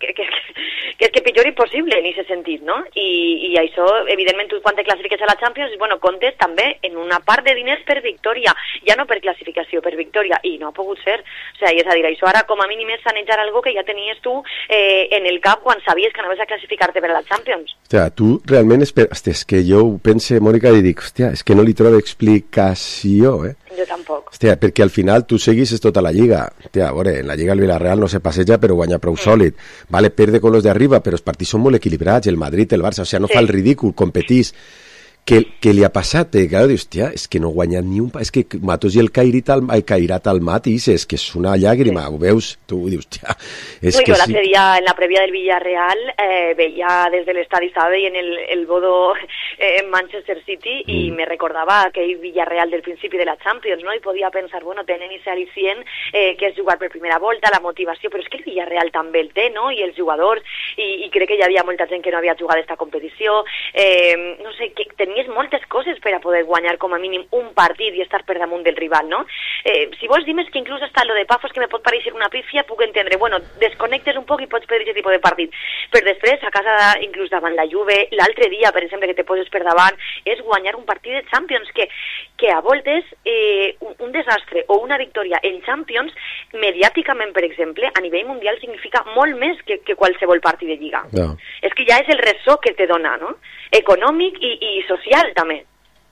[SPEAKER 21] que és que pitjor impossible en aquest sentit, no? I això, evidentment, tu quan te classifiques a la Champions, bueno, comptes també en una part de diners per victòria, ja no per classificació, per victòria, i no ha pogut ser. O sigui, és a dir, això ara com a mínim és sanejar algo que ja tenies tu en el cap quan sabies que anaves a classificar-te per a la Champions.
[SPEAKER 7] Hòstia, tu realment hòstia, és que jo ho pense, Mònica, i dic, hòstia, és que no li trobo explicació,
[SPEAKER 21] Jo tampoc.
[SPEAKER 7] Hòstia, perquè al final tu seguis tota la Lliga. Hòstia, a veure, en la Lliga el Villarreal no se passeja, però guanya prou sòlid. Vale, perde con los de arriba, però els partits són molt equilibrats, el Madrid, el Barça, o sigui, no fa el ridícul, competís. Què li ha passat? Claro, dius, hòstia, és que no guanya ni un... És que Matos i el Cairat al mat, i és que és una llàgrima, ho veus? Tu dius, hòstia...
[SPEAKER 21] Jo l'altre dia, en la prèvia del Villarreal, veia des de l'estadi, estava veient el Bodo en Manchester City i me recordava aquell Villarreal del principi de la Champions, no? I podia pensar, bueno, tenen ese al·licient que és jugar per primera volta, la motivació, però és que el Villarreal també el té, no? I els jugadors, i crec que hi havia molta gent que no havia jugat aquesta competició, no sé, que tenies moltes coses per a poder guanyar com a mínim un partit i estar per damunt del rival, no? Si vols dir més que inclús està lo de Pafos, que me pot pareixer una pífia, puc entendre, bueno, desconnectes un poc i pots perdre aquest tipus de partit, però després a casa, inclús davant la Juve, l'altre dia, per exemple, que te poses per davant, és guanyar un partit de Champions, que a voltes un desastre o una victòria en Champions, mediàticament, per exemple, a nivell mundial significa molt més que qualsevol partit de Lliga. No. És que ja és el ressò que te dona, no? Econòmic i social, també.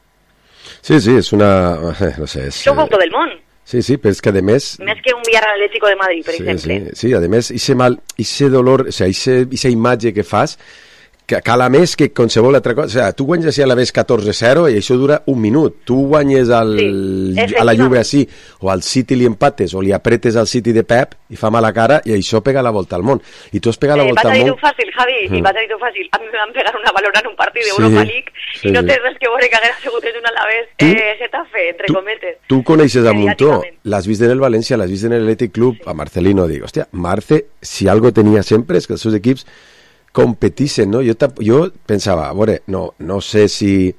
[SPEAKER 7] Sí, és una... no sé, és...
[SPEAKER 21] Sou autor del món.
[SPEAKER 7] Sí, però és que a més...
[SPEAKER 21] Més que un Villarreal Atlético de Madrid, per exemple.
[SPEAKER 7] Sí, a més, ese dolor, o sea, esa imatge que fas, que cala més que qualsevol altra cosa. O sigui, tu guanyes ja a la vez 14-0 i això dura un minut. Tu guanyes a la Juve així, o al City li empates, o li apretes al City de Pep i fa mala cara, i això pega la volta al món. I tu has pegat la volta al món...
[SPEAKER 21] Vas a dir-ho fàcil, Javi, i vas a dir-ho fàcil. A mi me van pegar una valorant un partit d'Europa League i no tens res que veure que haguera sigut un Alavés Getafe, entre cometes.
[SPEAKER 7] Tu coneixes a Montó, l'has vist en el València, l'has vist en el Athletic Club, a Marcelino, dic, hòstia, Marce, si algo tenia sempre és que els seus equips competisen, no? Jo pensava, a veure, no sé si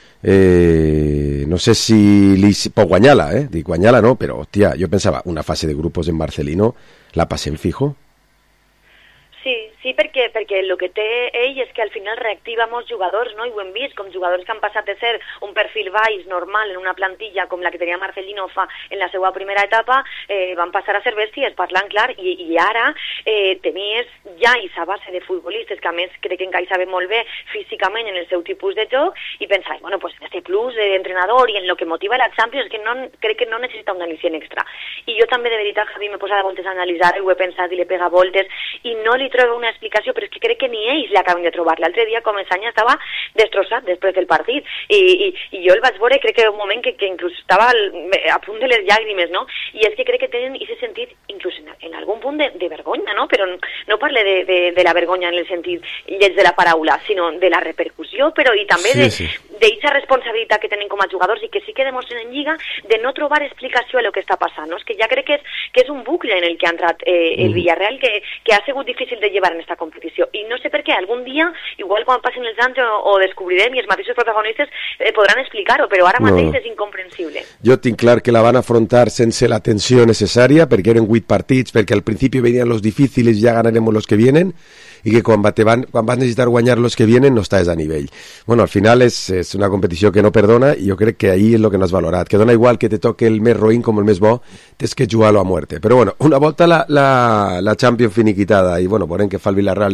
[SPEAKER 7] li pot guanyar-la, dic guanyar-la no, però, hòstia, jo pensava, una fase de grupos en Marcelino la passem fijo.
[SPEAKER 21] Sí, perquè el que té ell és que al final reactiva molts jugadors, no? I ho hem vist, com jugadors que han passat de ser un perfil baix normal en una plantilla com la que tenia Marcelino fa en la seva primera etapa, van passar a ser bèsties, parlant clar, i ara tenies ja aquesta base de futbolistes que a més crec que encaixaven molt bé físicament en el seu tipus de joc, i pensar, bueno, pues este plus d'entrenador i en lo que motiva la Champions, que crec que no necessita un al·licient extra. I jo també, de veritat, Javi, m'he posat a voltes a analitzar, ho he pensat i le pega voltes, i no li trobo una explicació, però és que crec que ni ells l'acaben de trobar. L'altre dia Comesaña estava destrossat després del partit i jo el vaig veure, crec que un moment que inclús estava a punt de les llàgrimes, no? I és que crec que tenen aquest sentit inclús en algun punt de vergonya, no? Però no parle de la vergonya en el sentit lleig de la paraula, sinó de la repercussió, però i també d'aquesta responsabilitat que tenen com a jugadors i que sí que demostren en Lliga de no trobar explicació a lo que està passant, no? És que ja crec que és un bucle en el que ha entrat el Villarreal que ha sigut difícil de llevar en esta competició, i no sé per què, algun dia, igual quan passen els anys o descobrirem i els mateixos protagonistes podran explicar-ho, però ara mateix és incomprensible.
[SPEAKER 7] Jo tinc clar que la van afrontar sense la tensió necessària, perquè eren 8 partits, perquè al principi venien los difíciles, ya ganaremos los que vienen, i que quan vas necessitar guanyar los que vienen no estàs a nivell. Bueno, al final és una competició que no perdona, i jo crec que ahí és el que no has valorat, que dona igual que te toque el més roïn com el més bo, tens que jugar-lo a muerte. Però bueno, una volta la Champions finiquitada, i bueno, veurem que fa el Villarreal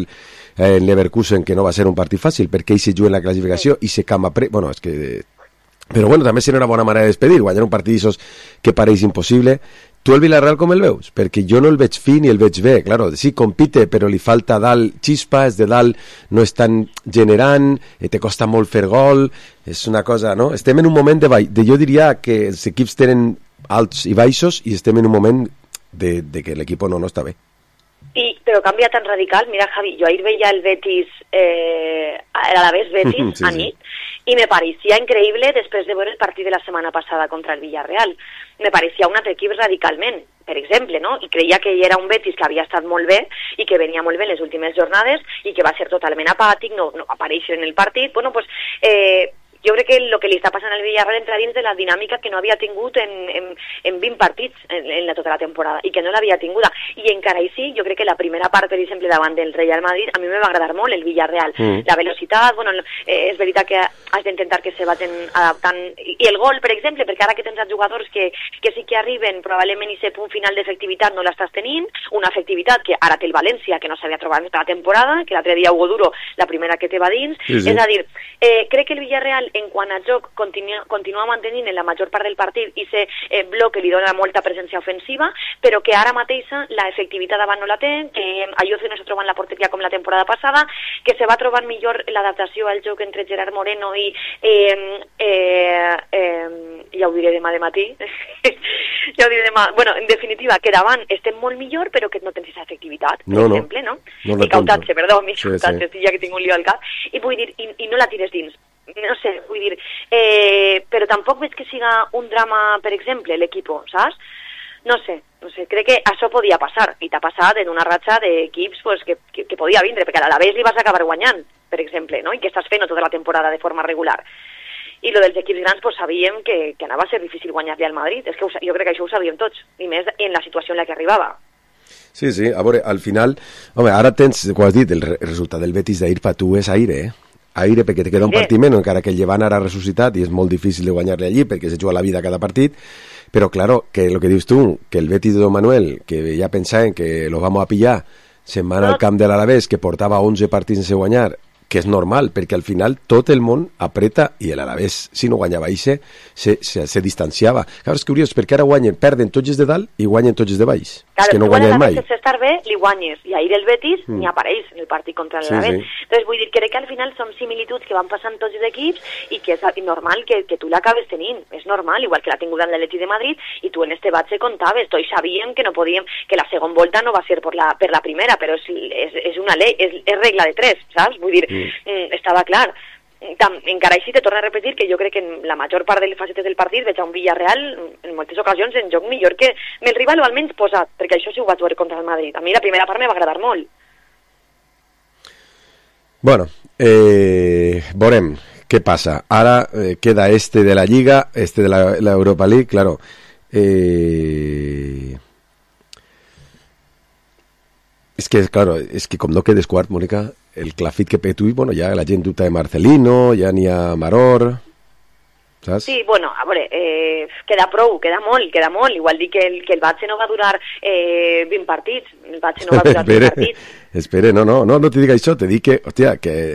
[SPEAKER 7] en Leverkusen, que no va ser un partit fàcil, perquè ell se juga en la classificació i se cama... Bueno, és que... Però bueno, també serà una bona manera de despedir, guanyar un partit d'aixòs que pareix impossible. Tu el Villarreal com el veus? Perquè jo no el veig fi ni el veig bé. Claro, sí, compite, però li falta dalt xispa, és de dalt, no és tan generant, te costa molt fer gol, és una cosa, no? Estem en un moment de jo diria que els equips tenen alts i baixos i estem en un moment de que l'equip no està bé.
[SPEAKER 21] Però canvia tan radical. Mira, Javi, jo ahir veia el Betis, l'Alavés Betis, sí, a nit, y me parecía increíble després de veure el partit de la setmana passada contra el Villarreal. Me parecía un altre equip radicalment, per exemple, no? I creia que era un Betis que havia estat molt bé i que venia molt bé en les últimes jornades i que va ser totalment apàtic, no aparèixer en el partit. Bueno, pues... jo crec que el que li està passant al Villarreal entra dins de la dinàmica que no havia tingut en 20 partits en tota la temporada i que no l'havia tinguda. I encara així, jo crec que la primera part, per exemple, davant del Real Madrid, a mi me va agradar molt el Villarreal. La velocitat, bueno, és veritat que has d'intentar que se vaten adaptant. I el gol, per exemple, perquè ara que tens jugadors que sí que arriben, probablement aquest punt final d'efectivitat no l'estàs tenint, una efectivitat que ara té el València, que no s'havia trobat tota la temporada, que l'altre dia Hugo Duro, la primera que te va dins. Sí. És a dir, crec que el Villarreal en quant a joc continua mantenint en la major part del partit i ese bloc que li dona molta presència ofensiva, però que ara mateixa la efectivitat davant no la té, que Ayuso no se troba en la porteria com la temporada passada, que se va trobar millor l'adaptació al joc entre Gerard Moreno i ja ho diré demà de matí ja ho diré demà, bueno, en definitiva que davant estem molt millor però que no tens aquesta efectivitat, per exemple, no? Mi cautatge, ja que tinc un lío al cap, i vull dir, i no la tires dins. No sé, vull dir, però tampoc veig que siga un drama, per exemple, l'equip, saps? No sé, crec que això podia passar, i t'ha passat en una ratxa d'equips pues, que podia vindre, perquè a l'Alavés li vas acabar guanyant, per exemple, no? I que estàs fent tota la temporada de forma regular. I lo dels equips grans, pues, sabíem que anava a ser difícil guanyar-li al Madrid, és que jo crec que això ho sabíem tots, i més en la situació en la que arribava.
[SPEAKER 7] Sí, a veure, al final, home, ara tens, com has dit, el resultat del Betis d'ahir per tu és aire, aire perquè te queda un partit menys, encara que el Llevant ara ha ressuscitat i és molt difícil de guanyar-li allí perquè se juga la vida a cada partit, però claro, que lo que dius tu, que el Betis de Don Manuel, que ja pensaven que lo vamos a pillar, se'n van al camp de l'Alavés, que portava 11 partits sense guanyar, que és normal, perquè al final tot el món apreta i l'Alavés, si no guanyava ixe, se distanciava. Clar, és curiós, perquè ara perden tots els de dalt i guanyen tots els de baix.
[SPEAKER 21] Claro,
[SPEAKER 7] és que no guanyen mai.
[SPEAKER 21] Si estar bé, li guanyes, i ahir el Betis ni apareix en el partit contra l'Alavés. Sí. Entonces, vull dir, crec que al final són similituds que van passant tots els equips i que és normal que tu l'acabes tenint, és normal, igual que l'ha tingut l'Atleti de Madrid, i tu en este batxe contaves, tots sabíem que no podíem, que la segona volta no va ser per la primera, però és una llei, és regla de 3, saps? Vull dir, estava clar. Encara així te torno a repetir que jo crec que en la major part de les facetes del partit veig a un Villarreal en moltes ocasions en joc millor que el rival o almenys posat, perquè això sí ho va veure contra el Madrid. A mi la primera part me va agradar molt.
[SPEAKER 7] Bueno, veurem què passa. Ara queda este de la Lliga, este de la Europa League, claro. És que com no quedes quart, Mònica, el clafit que pe tu, bueno, ja la gent dubta de Marcelino, ja n'hi ha Maror, saps? Sí,
[SPEAKER 21] bueno, a veure, queda prou, queda molt, igual dir que el Batxe no va durar 20 partits, el Batxe no va durar 20 partits.
[SPEAKER 7] Espera, no te dic això, te dic que, hòstia,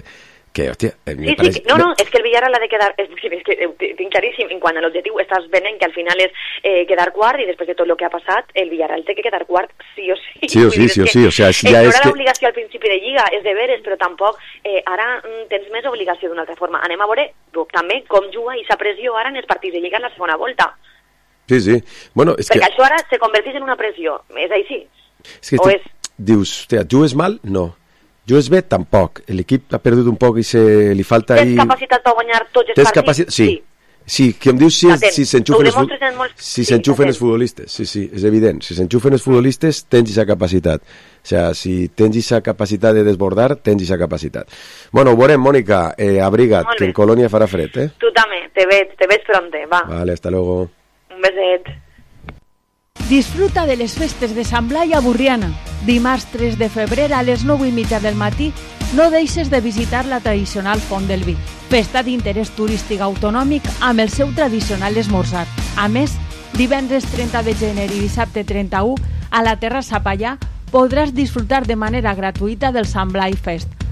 [SPEAKER 21] no, és que el Villarreal ha de quedar, és que tinc claríssim, en quant a l'objectiu estàs venent que al final és quedar quart i després de tot el que ha passat, el Villarreal té que quedar quart sí o sí.
[SPEAKER 7] Sí o sí, o sea, ja és que...
[SPEAKER 21] l'obligació al principi de Lliga, és deberes, però tampoc ara tens més obligació d'una altra forma. Anem a veure també com juga i s'ha pressió ara en els partits de Lliga en la segona volta.
[SPEAKER 7] Sí. Bueno, és
[SPEAKER 21] perquè això ara se converteix en una pressió, és així?
[SPEAKER 7] És que tu dius, hòstia, jugues mal? No. Jugues bé? Tampoc. L'equip ha perdut un poc i li falta...
[SPEAKER 21] Tens capacitat per guanyar tots els partits?
[SPEAKER 7] Sí, que em dius si s'enxufen els futbolistes. Sí, és evident. Si s'enxufen els futbolistes, tens aquesta capacitat. O sigui, si tens aquesta capacitat de desbordar, tens aquesta capacitat. Bueno, ho veurem, Mònica. Abriga't, que en Colònia farà fred, eh?
[SPEAKER 21] Tu també, te veig pronte, va.
[SPEAKER 7] Vale, hasta luego.
[SPEAKER 21] Un beset.
[SPEAKER 2] Disfruta de les festes de Sant Blai a Burriana. Dimarts 3 de febrer a les 9:30 del matí no deixes de visitar la tradicional Font del Vi, festa d'interès turístic autonòmic amb el seu tradicional esmorzar. A més, divendres 30 de gener i dissabte 31 a la Terrassa Pallà podràs disfrutar de manera gratuïta del Sant Blai Fest,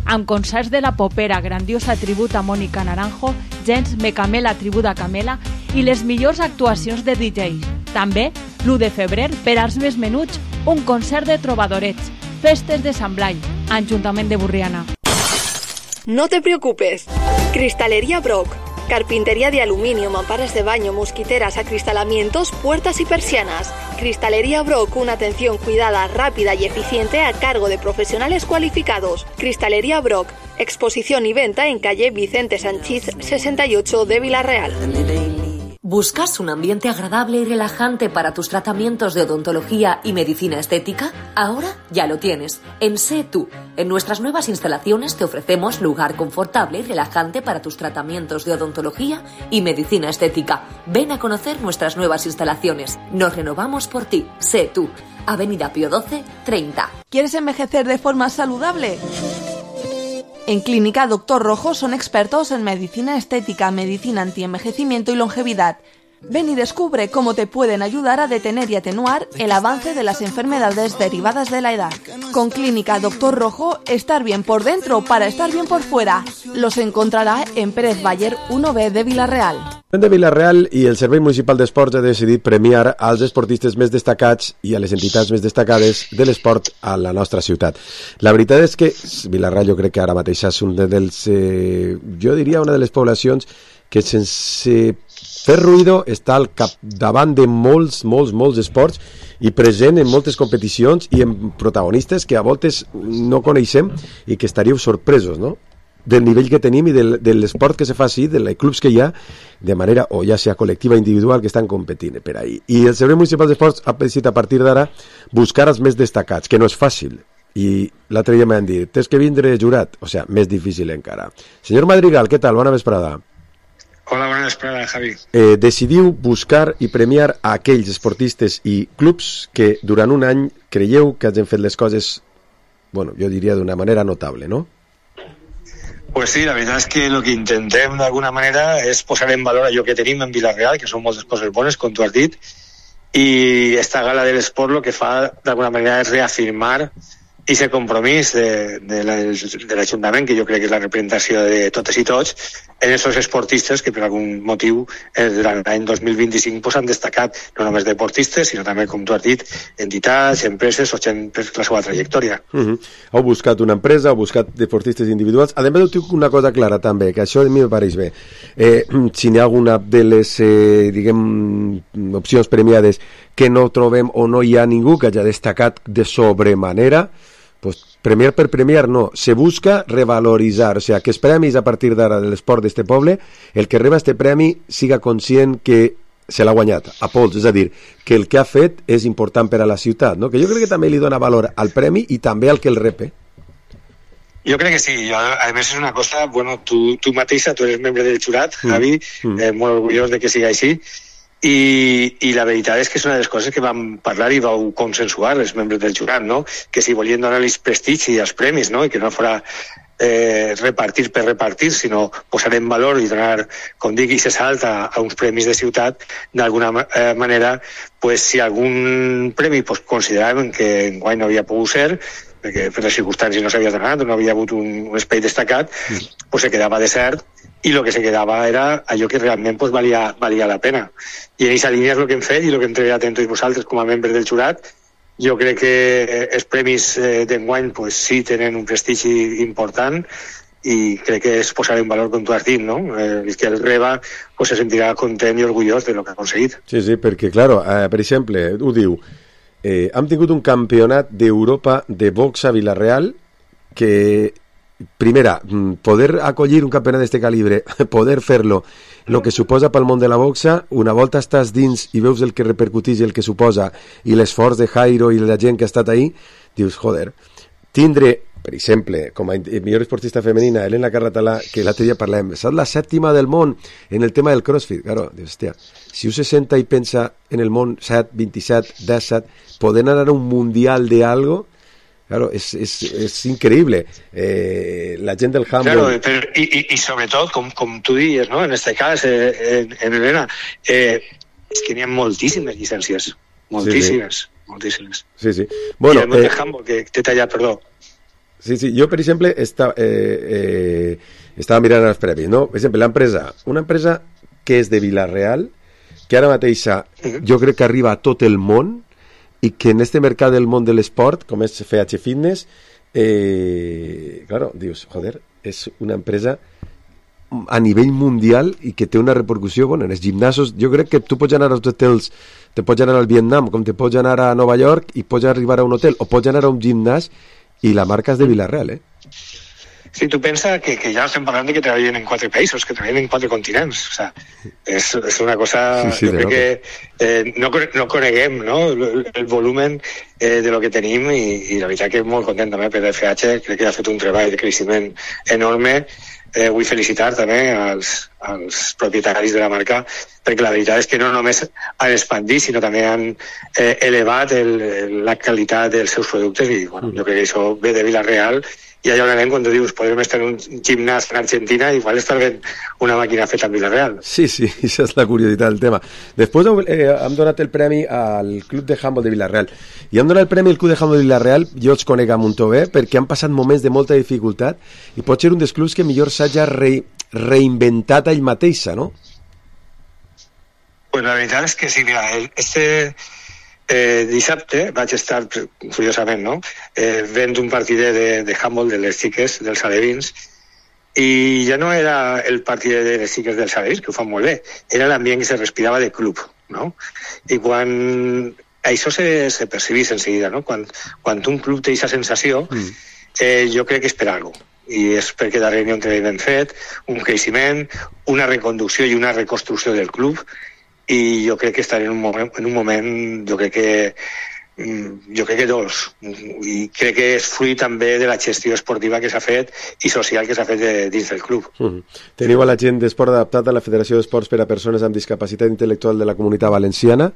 [SPEAKER 2] amb concerts de la Popera, grandiosa tribut a Mònica Naranjo, Gens Me Camela, tribut a Camela i les millors actuacions de DJs. També, l'1 de febrer, per als més menuts, un concert de trobadorets, Festes de Sant Blai, Ajuntament de Burriana.
[SPEAKER 4] No te preocupes. Cristalería Brock. Carpintería de aluminio, mamparas de baño, mosquiteras, acristalamientos, puertas y persianas. Cristalería Brock, una atención cuidada, rápida y eficiente a cargo de profesionales cualificados. Cristalería Brock, exposición y venta en calle Vicente Sanchís 68 de Vila-real.
[SPEAKER 11] ¿Buscas un ambiente agradable y relajante para tus tratamientos de odontología y medicina estética? Ahora ya lo tienes. En Sé Tú. En nuestras nuevas instalaciones te ofrecemos lugar confortable y relajante para tus tratamientos de odontología y medicina estética. Ven a conocer nuestras nuevas instalaciones. Nos renovamos por ti. Sé Tú. Avenida Pío XII, 30.
[SPEAKER 10] ¿Quieres envejecer de forma saludable? En Clínica Doctor Rojo son expertos en medicina estética, medicina antienvejecimiento y longevidad. Ven y descubre cómo te pueden ayudar a detener y atenuar el avance de las enfermedades derivadas de la edad. Con Clínica Doctor Rojo, estar bien por dentro para estar bien por fuera. Los encontrará en Pérez Baller 1B de Vila-real.
[SPEAKER 7] De Vila-real i el Servei Municipal d'Esports ha decidit premiar als esportistes més destacats i a les entitats més destacades de l'esport a la nostra ciutat. La veritat és que Vila-real jo crec que ara mateix és un dels, jo diria una de les poblacions que sense fer ruïdo està al capdavant de molts esports i present en moltes competicions i en protagonistes que a voltes no coneixem i que estaríeu sorpresos, no?, del nivell que tenim i de l'esport que se fa així, dels clubs que hi ha, de manera, o ja sea col·lectiva o individual, que estan competint per ahí. I el Servei Municipal d'Esports ha decidit a partir d'ara buscar els més destacats, que no és fàcil. I l'altre dia m'han dit, tens que vindre jurat, o sea, més difícil encara. Senyor Madrigal, què tal? Bona vesprada.
[SPEAKER 22] Hola, bona vesprada, Javi.
[SPEAKER 7] Decidiu buscar i premiar a aquells esportistes i clubs que durant un any creieu que hagin fet les coses, bueno, jo diria d'una manera notable, ¿no?
[SPEAKER 22] Pues sí, la veritat és que el que intentem d'alguna manera és posar en valor allò que tenim en Vila-real, que són moltes coses bones, com tu has dit, i esta gala de l'esport el que fa d'alguna manera és reafirmar aquest compromís de l'Ajuntament, que jo crec que és la representació de totes i tots, en aquests esportistes que per algun motiu durant l'any 2025 pues, han destacat no només deportistes, sinó també, com tu has dit, entitats, empreses o gent per la seva trajectòria.
[SPEAKER 7] Heu buscat una empresa, heu buscat deportistes individuals. A més, heu una cosa clara també, que això a mi me pareix bé. Si n'hi ha alguna de les opcions premiades que no trobem o no hi ha ningú que hagi destacat de sobremanera, pues premiar per premiar no, se busca revaloritzar, o sea, que els premis a partir d'ara de l'esport d'este poble, el que reba este premi siga conscient que se l'ha guanyat a pols, és a dir, que el que ha fet és important per a la ciutat, no? Que jo crec que també li dona valor al premi i també al que el rep.
[SPEAKER 22] Jo crec que sí, a més és una cosa, bueno, tu mateixa, tu eres membre del jurat, Javi, molt orgullós de que siga així, i la veritat és que és una de les coses que vam parlar i vau consensuar els membres del jurat, no? Que si volien donar-los prestigi als premis, no? I que no fora repartir per repartir, sinó posar en valor i donar, com dic, i se salta a uns premis de ciutat, d'alguna manera, pues, si algun premi pues, consideràvem que enguany no havia pogut ser, perquè per les circumstàncies no s'havia donat, no havia hagut un espai destacat, pues se quedava desert, i el que se quedava era allò que realment pues, valia la pena. I en aquesta línia és el que hem fet i el que hem treballat amb tots vosaltres com a membres del jurat. Jo crec que els premis d'enguany pues, sí tenen un prestigi important i crec que és posar en valor, com tu has dit, no? El que el reba pues, se sentirà content i orgullós de lo que ha aconseguit.
[SPEAKER 7] Sí, perquè, claro, per exemple, ho diu, hem tingut un campionat d'Europa de boxa a Vila-real que... Primera, poder acollir un campionat d'este calibre, poder fer-lo, el que suposa pel món de la boxa, una volta estàs dins i veus el que repercuteix i el que suposa i l'esforç de Jairo i la gent que ha estat ahí, dius, joder, tindre, per exemple, com a millor esportista femenina, Elena Carratalà, que l'altre dia parlem, és la 7ª del món en el tema del crossfit. Claro, dius, hòstia, si un se senta i pensa en el món 7, 27, 17, poder anar a un mundial de algo. Claro, és increïble. La gent del handball...
[SPEAKER 22] Claro, i sobretot, com tu dius, ¿no? En este cas, en Elena, és que n'hi ha moltíssimes llicències. Moltíssimes.
[SPEAKER 7] Sí.
[SPEAKER 22] Bueno, i el món del handball, que t'he tallat, perdó.
[SPEAKER 7] Sí, jo, per exemple, estava mirant els premis, no? Per exemple, una empresa que és de Vila-real, que ara mateixa jo crec que arriba a tot el món i que en este mercat del món de l'esport, com és FH Fitness, claro, dius, joder, és una empresa a nivell mundial i que té una repercussió, bueno, en els gimnasos, jo crec que tu pots anar als hotels, te pots anar al Vietnam, com te pots anar a Nova York i pots arribar a un hotel, o pots anar a un gimnàs i la marca és de Vila-real,
[SPEAKER 22] Sí, tu pensa que ja estem parlant de que treballen en 4 països, que treballen en 4 continents. O sea, és una cosa...
[SPEAKER 7] Sí,
[SPEAKER 22] jo crec que no coneguem, no?, el volumen de lo que tenim i la veritat que molt content també per FH, crec que ha fet un treball de creixement enorme. Vull felicitar també als propietaris de la marca, perquè la veritat és que no només han expandit, sinó també han elevat la qualitat dels seus productes i bueno, jo crec que això ve de Vila-real. I allà on anem, quan tu dius, podrem estar en un gimnàs en Argentina, igual estar fent una màquina feta en Vila-real.
[SPEAKER 7] Sí, això és la curiositat del tema. Després hem donat el premi al Club de Handball de Vila-real. I hem donat el premi al Club de Handball de Vila-real, jo els conec a Montó bé, perquè han passat moments de molta dificultat i pot ser un dels clubs que millor s'hagi reinventat ell mateixa, no?
[SPEAKER 22] Pues la veritat és que sí, mira, dissabte vaig estar, curiosament, no?, vent un partidet de handball de les xiques dels alevins i ja no era el partidet de les xiques dels alevins, que ho fan molt bé, era l'ambient que se respirava de club, no? I quan això se percebís en seguida, no? Quan un club té aquesta sensació, jo crec que és per alguna cosa. I és perquè darrere hi ha un treball ben fet, un creixement, una reconducció i una reconstrucció del club, i jo crec que estaré en un moment jo crec que dolç, i crec que és fruit també de la gestió esportiva que s'ha fet i social que s'ha fet dins del club.
[SPEAKER 7] Teniu a la gent d'esport adaptat a la Federació d'Esports per a Persones amb Discapacitat Intel·lectual de la Comunitat Valenciana.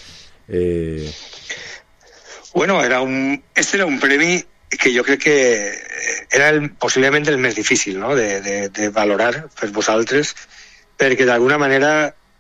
[SPEAKER 22] Bueno, este era un premi que jo crec que era possiblement el més difícil, no?, de valorar per vosaltres, perquè d'alguna manera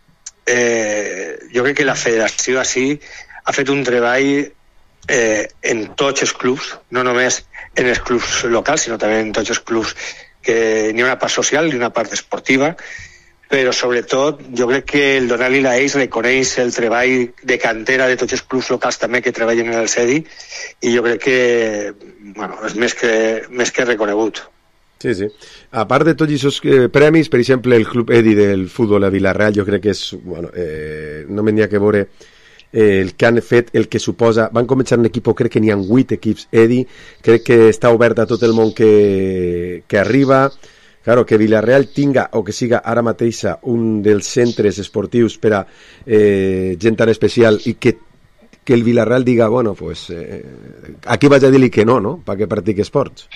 [SPEAKER 22] jo crec que la federació així ha fet un treball en tots els clubs, no només en els clubs locals, sinó també en tots els clubs, que n'hi ha una part social i una part esportiva, però sobretot jo crec que el donar-li a ells reconeix el treball de cantera de tots els clubs locals també que treballen en el CEDI, i jo crec que bueno, és més que reconegut.
[SPEAKER 7] Sí. A part de tots aquests premis, per exemple, el Club Edi del futbol a Vila-real, jo crec que és, bueno, no me n'hi ha que veure el que han fet, el que suposa, van començar un equip, crec que n'hi ha 8 equips Edi, crec que està obert a tot el món que arriba. Claro, que Vila-real tinga, o que siga ara mateixa un dels centres esportius per a gent tan especial, i que el Vila-real diga, bueno, pues aquí vaig a dir-li que no, perquè practiqui esports.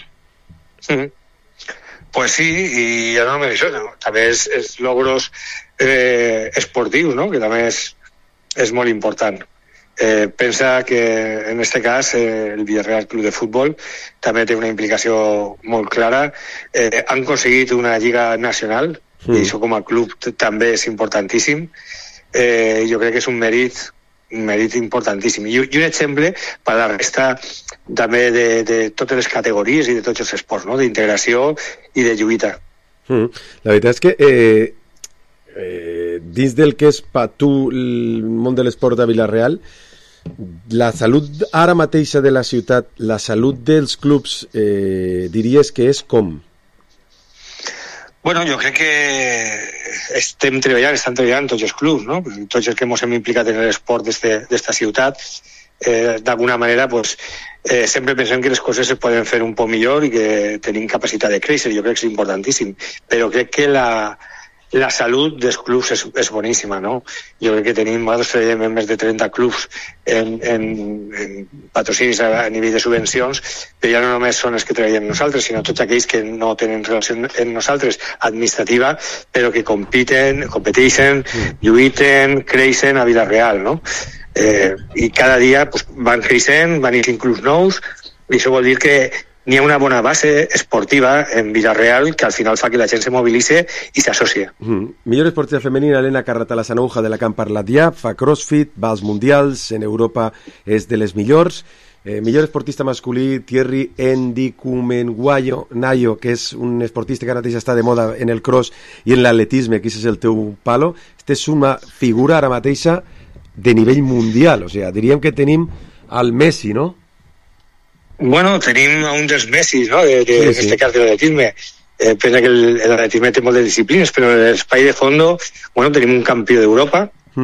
[SPEAKER 22] Pues sí, i ja no només això, no? També és logros esportius, no?, que també és molt important. Pensa que en este cas el Villarreal Club de Futbol també té una implicació molt clara. Han aconseguit una lliga nacional i això com a club també és importantíssim. Jo crec que és un mèrit importantíssim. I un exemple per a la resta també de totes les categories i de tots els esports, no?, d'integració i de lluita.
[SPEAKER 7] La veritat és que dins del que és per tu el món de l'esport a Vila-real, la salut ara mateixa de la ciutat, la salut dels clubs, diries que és com?
[SPEAKER 22] Bueno, jo crec que estan treballant tots els clubs, no? Tots els que ens hem implicat en l'esport d'esta ciutat, d'alguna manera, pues, sempre pensem que les coses es poden fer un poc millor i que tenim capacitat de créixer, jo crec que és importantíssim, però crec que la salut dels clubs és boníssima, no? Jo crec que tenim més de 30 clubs en patrocinis a nivell de subvencions, però ja no només són els que treballen nosaltres, sinó tots aquells que no tenen relació amb nosaltres administrativa, però que competeixen, lluiten, creixen a Vila-real, no? I cada dia pues, van creixent, van eixint clubs nous, i això vol dir que n'hi ha una bona base esportiva en Vila-real que al final fa que la gent se mobilitze i s'associa.
[SPEAKER 7] Millor esportiva femenina, Elena Carrata, la Sanouja de la que han parlat ja, fa crossfit, va als mundials, en Europa és de les millors. millor esportista masculí, Thierry Nayo, que és un esportista que ara mateix està de moda en el cross i en l'atletisme, que és el teu palo. Este és una figura ara mateixa de nivell mundial, o sigui, diríem que tenim al Messi, no?
[SPEAKER 22] Bueno, tenim un dels Messis, no?, en este cas de l'atletisme. Pensa que l'atletisme té moltes disciplines, però en l'espai de fondo, bueno, tenim un campió d'Europa,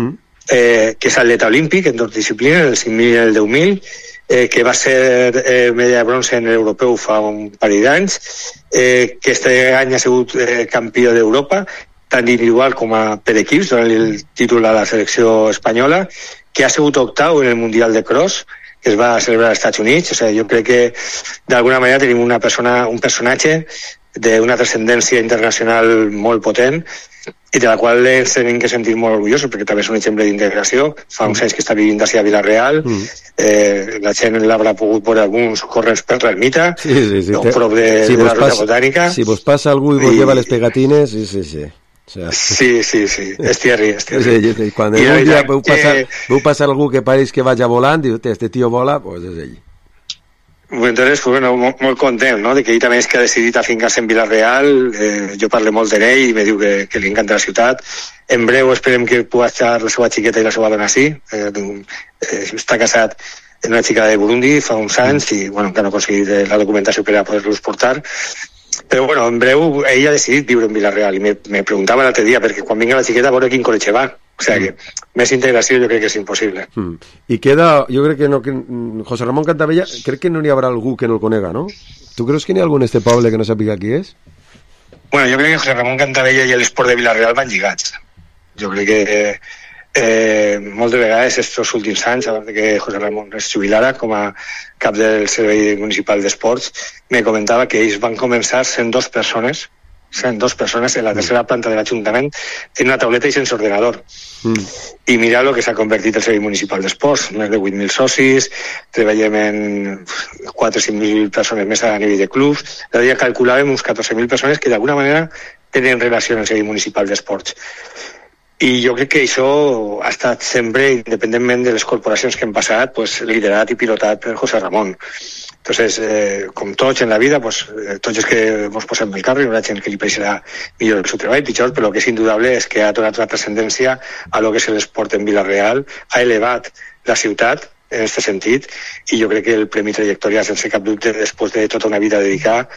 [SPEAKER 22] que és atleta olímpic en 2 disciplines, el 5.000 i el 10.000, que va ser medalla de bronze en l'europeu fa un parell d'anys, que este any ha sigut campió d'Europa, tant individual com per equips, donant el títol a la selecció espanyola, que ha sigut octau en el Mundial de Cross, que es va celebrar als Estats Units. O sigui, jo crec que d'alguna manera tenim un personatge d'una transcendència internacional molt potent i de la qual ens hem de sentir molt orgullosos, perquè també és un exemple d'integració. Fa uns anys que està vivint d'ací a Vila-real, la gent l'haurà pogut veure alguns corrents per l'ermita, o prop de la ruta botànica.
[SPEAKER 7] Si vos passa algú i vos lleva les pegatines, sí. O sea,
[SPEAKER 22] sí, és Thierry.
[SPEAKER 7] Sí, quan un dia veu passar algú que pareix que vagi volant, diu, este tio vola, pues és ell.
[SPEAKER 22] Entonces, pues bueno, molt content, no?, de que ell també és que ha decidit afincar-se en Vila-real. Jo parlo molt d'ell i me diu que li encanta la ciutat. En breu esperem que pugui estar la seva xiqueta i la seva dona així. Està casat amb una xica de Burundi fa uns anys i, bueno, que no ha aconseguit la documentació per a poder-los portar. Però, bueno, en breu ell ha decidit viure en Vila-real i me preguntava l'altre dia, perquè quan vinga la xiqueta a veure quin col·legi va. O sigui que més integració jo crec que és impossible.
[SPEAKER 7] I queda, jo crec que no, José Ramón Cantavella, crec que no n'hi haurà algú que no el conega, no? Tu creus que n'hi ha algú en este poble que no sàpiga qui és?
[SPEAKER 22] Bueno, jo crec que José Ramón Cantavella i l'esport de Vila-real van lligats. Jo crec que moltes vegades estos últims anys, abans que José Ramón es jubilara com a cap del Servei Municipal d'Esports, me comentava que ells van començar sent 2 persones en la tercera planta de l'Ajuntament en una tauleta i sense ordenador. I mira el que s'ha convertit el Servei Municipal d'Esports, més de 8.000 socis, treballem en 4 o 5.000 persones més a nivell de clubs. L'altre dia calculàvem uns 14.000 persones que d'alguna manera tenen relació amb el Servei Municipal d'Esports. I jo crec que això ha estat sempre, independentment de les corporacions que han passat, pues, liderat i pilotat per José Ramón. Entonces, com tots en la vida, pues, tots els que ens posem el carro, hi haurà gent que li pareixerà millor el seu treball, pitjor, però el que és indudable és que ha donat una transcendència a lo que és l'esport en Vila-real, ha elevat la ciutat en aquest sentit, i jo crec que el Premi Trajectòria, sense cap dubte, després de tota una vida dedicar,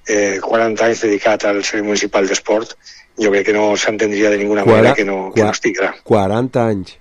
[SPEAKER 22] 40 anys dedicat al Servei Municipal d'Esport, jo crec que no s'entendria de ninguna manera que no estiguera.
[SPEAKER 7] 40 anys.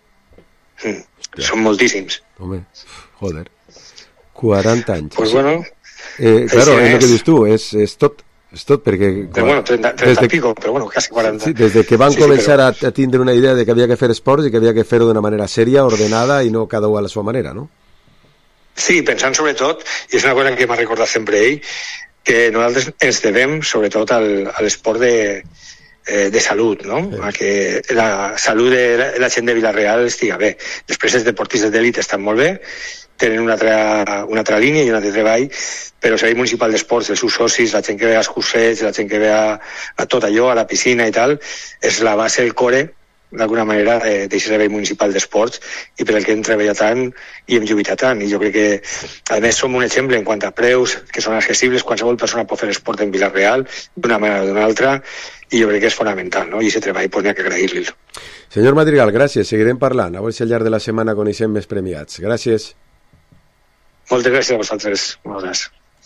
[SPEAKER 22] Són moltíssims.
[SPEAKER 7] Home, joder. 40 anys.
[SPEAKER 22] Pues bueno...
[SPEAKER 7] claro, és el que dius tu, és tot, perquè...
[SPEAKER 22] Però bueno, 30 i pico, però bueno, quasi 40.
[SPEAKER 7] Sí, des que van començar a tindre una idea de que havia que fer esports i que havia que fer-ho d'una manera sèria, ordenada i no cada un a la seva manera, no?
[SPEAKER 22] Sí, pensant sobretot, i és una cosa que m'ha recordat sempre ell, que nosaltres ens devem sobretot a l'esport de salut, no? A que la salut de la gent de Vila-real estiga bé. Després els deportistes d'elit estan molt bé, tenen una altra línia i un altre treball, però el Servei Municipal d'Esports, els seus socis, la gent que ve als cursets, la gent que ve a tot allò, a la piscina i tal, és la base, el core, d'alguna manera, d'aquest Servei Municipal d'Esports i per el que hem treballat tant i hem lluitat tant. I jo crec que, a més, som un exemple en quant a preus, que són accessibles, qualsevol persona pot fer esport en Vila-real d'una manera o d'una altra, i jo crec que és fonamental, no? I aquest treball pues, n'hi ha que agrair-li.
[SPEAKER 7] Senyor Madrigal, gràcies, seguirem parlant, a veure si al llarg de la setmana coneixem més premiats. Gràcies.
[SPEAKER 22] Moltes gràcies a vosaltres. Moltes.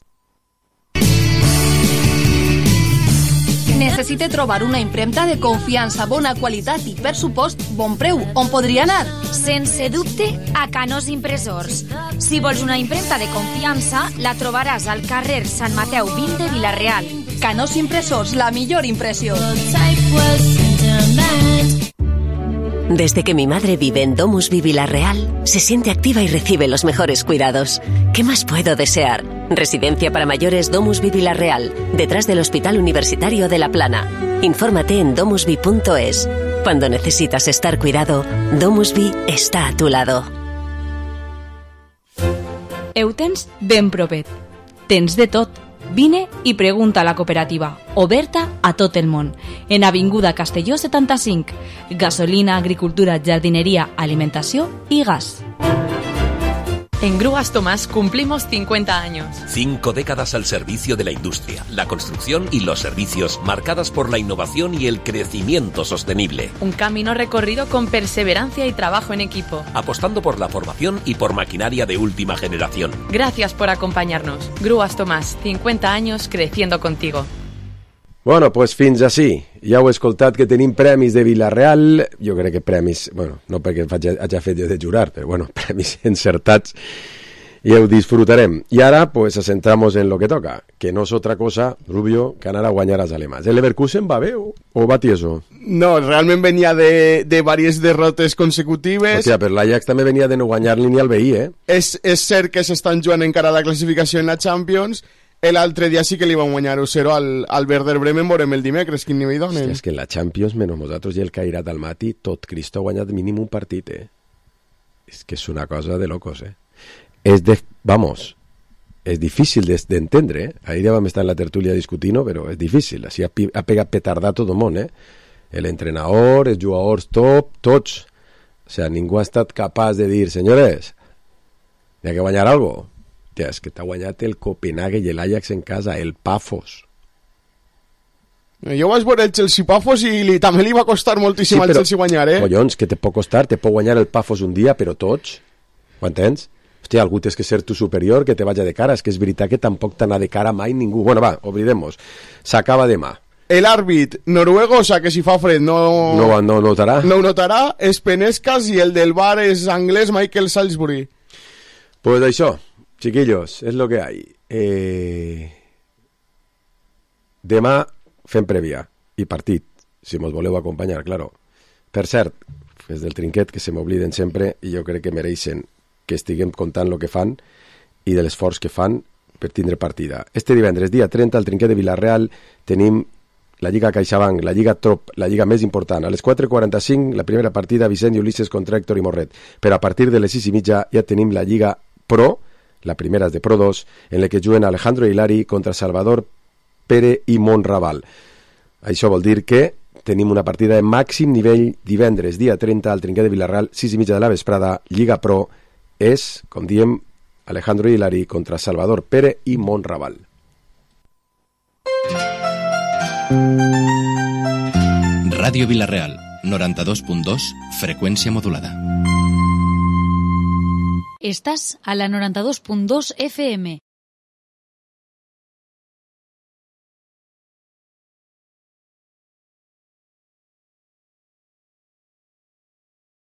[SPEAKER 10] Necessita trobar una impremta de confiança, bona qualitat i, per supost, bon preu. On podria anar?
[SPEAKER 3] Sense dubte, a Canós Impressors. Si vols una impremta de confiança, la trobaràs al carrer Sant Mateu 20 de Vila-real.
[SPEAKER 10] Canós Impressors, la millor impressió.
[SPEAKER 1] Desde que mi madre vive en Domusvi Vila-real, se siente activa y recibe los mejores cuidados. ¿Qué más puedo desear? Residencia para mayores Domusvi Vila-real, detrás del Hospital Universitario de La Plana. Infórmate en domusvi.es. Cuando necesitas estar cuidado, Domusvi está a tu lado.
[SPEAKER 15] Eutens ben propet. Tens de tot. Vine i pregunta a la cooperativa, oberta a tot el món, en Avinguda Castelló 75, gasolina, agricultura, jardineria, alimentació i gas.
[SPEAKER 5] En Grúas Tomás cumplimos 50 años.
[SPEAKER 16] 5 décadas al servicio de la industria, la construcción y los servicios, marcadas por la innovación y el crecimiento sostenible.
[SPEAKER 5] Un camino recorrido con perseverancia y trabajo en equipo.
[SPEAKER 16] Apostando por la formación y por maquinaria de última generación.
[SPEAKER 5] Gracias por acompañarnos. Grúas Tomás, 50 años creciendo contigo.
[SPEAKER 7] Bueno, pues fins així. Ja heu escoltat que tenim premis de Vila-real. Jo crec que premis, bueno, no perquè hagi fet jo de jurar, però bueno, premis encertats i ho disfrutarem. I ara, pues, nos centramos en lo que toca, que no és otra cosa, Rubio, que anar a guanyar als alemans. ¿El Leverkusen va bé o va tieso?
[SPEAKER 8] No, realment venia de diverses derrotes consecutives.
[SPEAKER 7] Hòstia, però l'Ajax també venia de no guanyar-li ni al veí, eh?
[SPEAKER 8] És cert que s'estan jugant encara la classificació en la Champions. L'altre dia sí que li van guanyar 1-0 al Werder Bremen, veurem el dimecres, quin nivell donen.
[SPEAKER 7] És que en la Champions, menys nosaltres i el Cairat al Mati, tot Cristo ha guanyat mínim un partit, eh? És que és una cosa de locos, eh? Vamos, és difícil d'entendre, eh? Ahir ja vam estar en la tertúlia discutint-ho, però és difícil, així ha pegat petardar tot el món, eh? L'entrenador, els jugadors top, tots. O sea, ningú ha estat capaç de dir, senyores, hi ha que guanyar algo. Hòstia, és que t'ha guanyat el Copenhague i l'Ajax en casa, el Pafos.
[SPEAKER 8] Jo vaig veure el Chelsea Pafos i també li va costar moltíssim al Chelsea guanyar, eh?
[SPEAKER 7] Collons, que te pot costar, te pot guanyar el Pafos un dia, però tots, ho entens? Hòstia, algú tens que ser tu superior, que te vaja de cara, és que és veritat que tampoc t'anà de cara mai ningú. Bueno, va, oblidem-nos. S'acaba demà.
[SPEAKER 8] El àrbit noruego, o sea que si fa fred no
[SPEAKER 7] notarà.
[SPEAKER 8] No ho notarà, és Penezcas i el del bar és anglès Michael Salisbury.
[SPEAKER 7] Pues això, chiquillos, és lo que hay. Demà fem prèvia i partit, si mos voleu acompanyar, claro. Per cert, és del trinquet que se m'obliden sempre i jo crec que mereixen que estiguem contant el que fan i de l'esforç que fan per tindre partida. Este divendres, dia 30, al trinquet de Vila-real, tenim la Lliga CaixaBank, la Lliga Trop, la Lliga més important. A les 4:45, la primera partida, Vicent i Ulisses contra Héctor i Morret. Però a partir de les 6:30 ja tenim la Lliga Pro, la primera és de Pro 2, en la que juguen Alejandro Hilari contra Salvador Pere i Monraval. Això vol dir que tenim una partida de màxim nivell divendres, dia 30, al trinquet de Vila-real, 6:30 de la vesprada, Lliga Pro, és, com diem, Alejandro Hilari contra Salvador Pere i Monraval.
[SPEAKER 6] Radio Vila-real, 92.2, frecuencia modulada.
[SPEAKER 15] Estás a la 92.2 FM,